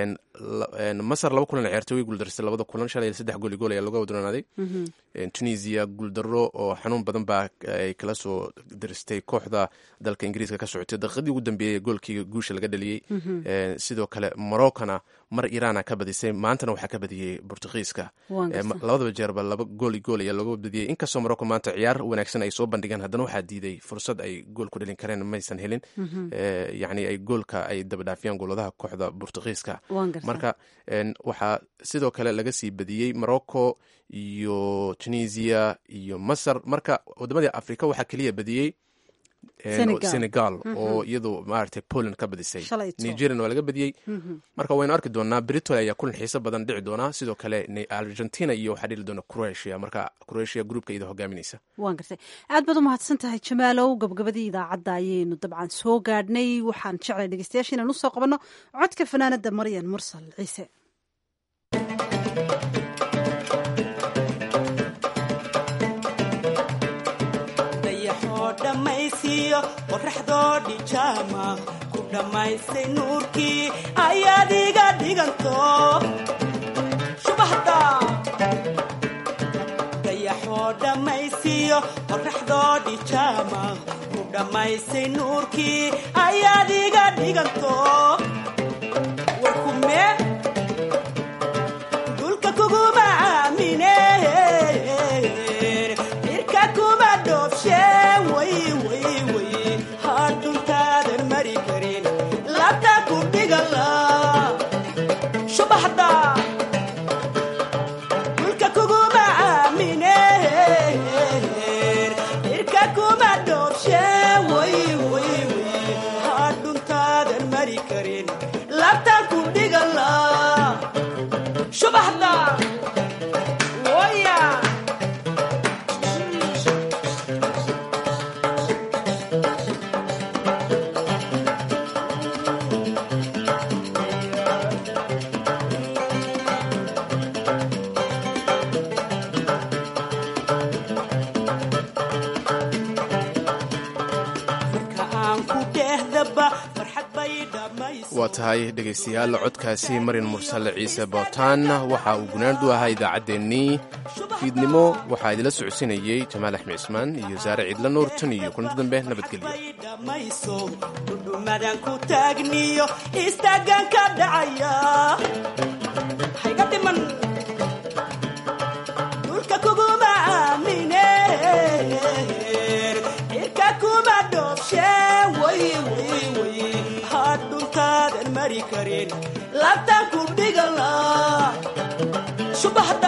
masar laba kulan ciyaartay way guuldareystay labada kulan shalay iyo saddex gooli gool ayaa looga wadronaaday tunisia guuldaro oo xanuun badan baa ay kala soo diristay kooxda dalka ingiriiska ka socotay daqiiqadii ugu dambeeyey goolkii guusha laga dhaliyey sidoo kale moroccona mar iraana ka badisay maantana waxaa ka badiyey bortugiiska labadaba jeerba laba gooli gool ayaa looga badiyey inkastoo morocco maanta ciyaar wanaagsan ay soo bandhigeen haddana waxaa diiday fursad ay gool ku dhalin kareen maysan helin yacni ay goolka ay daba dhaafiyaan gooladaha kooxda bortugiiska marka waxaa sidoo kale laga sii badiyey morocco iyo tunisia iyo masar marka wadamadii africa waxaa keliya badiyey senegal oo iyadu maaragtay poland ka badisay nigeriana waa laga badiyey marka waynu arki doonaa britol ayaa kulan xiiso badan dhici doonaa sidoo kale argentina iyo waxaa dhili doona croatia marka croatia groupka iyada hogaaminaysa waan gartay aad baad u mahadsan tahay jamaalow gabagabadii idaacadda ayaynu dabcan soo gaadhnay waxaan jeclay dhegeystayaasha inaan usoo qabanno codka fanaanada maryan mursal ciise dhamaysiyo qoraxdoo dhijaama ku dhammaystay nuurkii ayaad iga dhiganto subaxda dayaxoo dhammaysiyo qoraxdoo dhijaama ku dhammaystay nuurkii ayaad iga dhiganto warkume dulka kuguma aamine irka kuma dhoobshe hadduntaadan mari karin labta ku dhigala subaxda dulka kuguma aamine irka kuma dhoobshe hadduntaadan mari karin labta ku dhigala subaxda waa tahay dhegaystayaal codkaasi marin mursale ciise bootaan waxa uu gunaandu ahaa idaacaddeenii fiidnimo waxaa idila socodsiinayey jamaal axmed cismaan iyo saare ciidla nuur tan iyo kulanti dambe nabadgelyoudhumadan ku taagniyo istaagan ka dhacaya hayga dhiman dulka kuguma aamine irka kuma dhoobshe hadhuntaadan mari karin labtan ku dhigala subax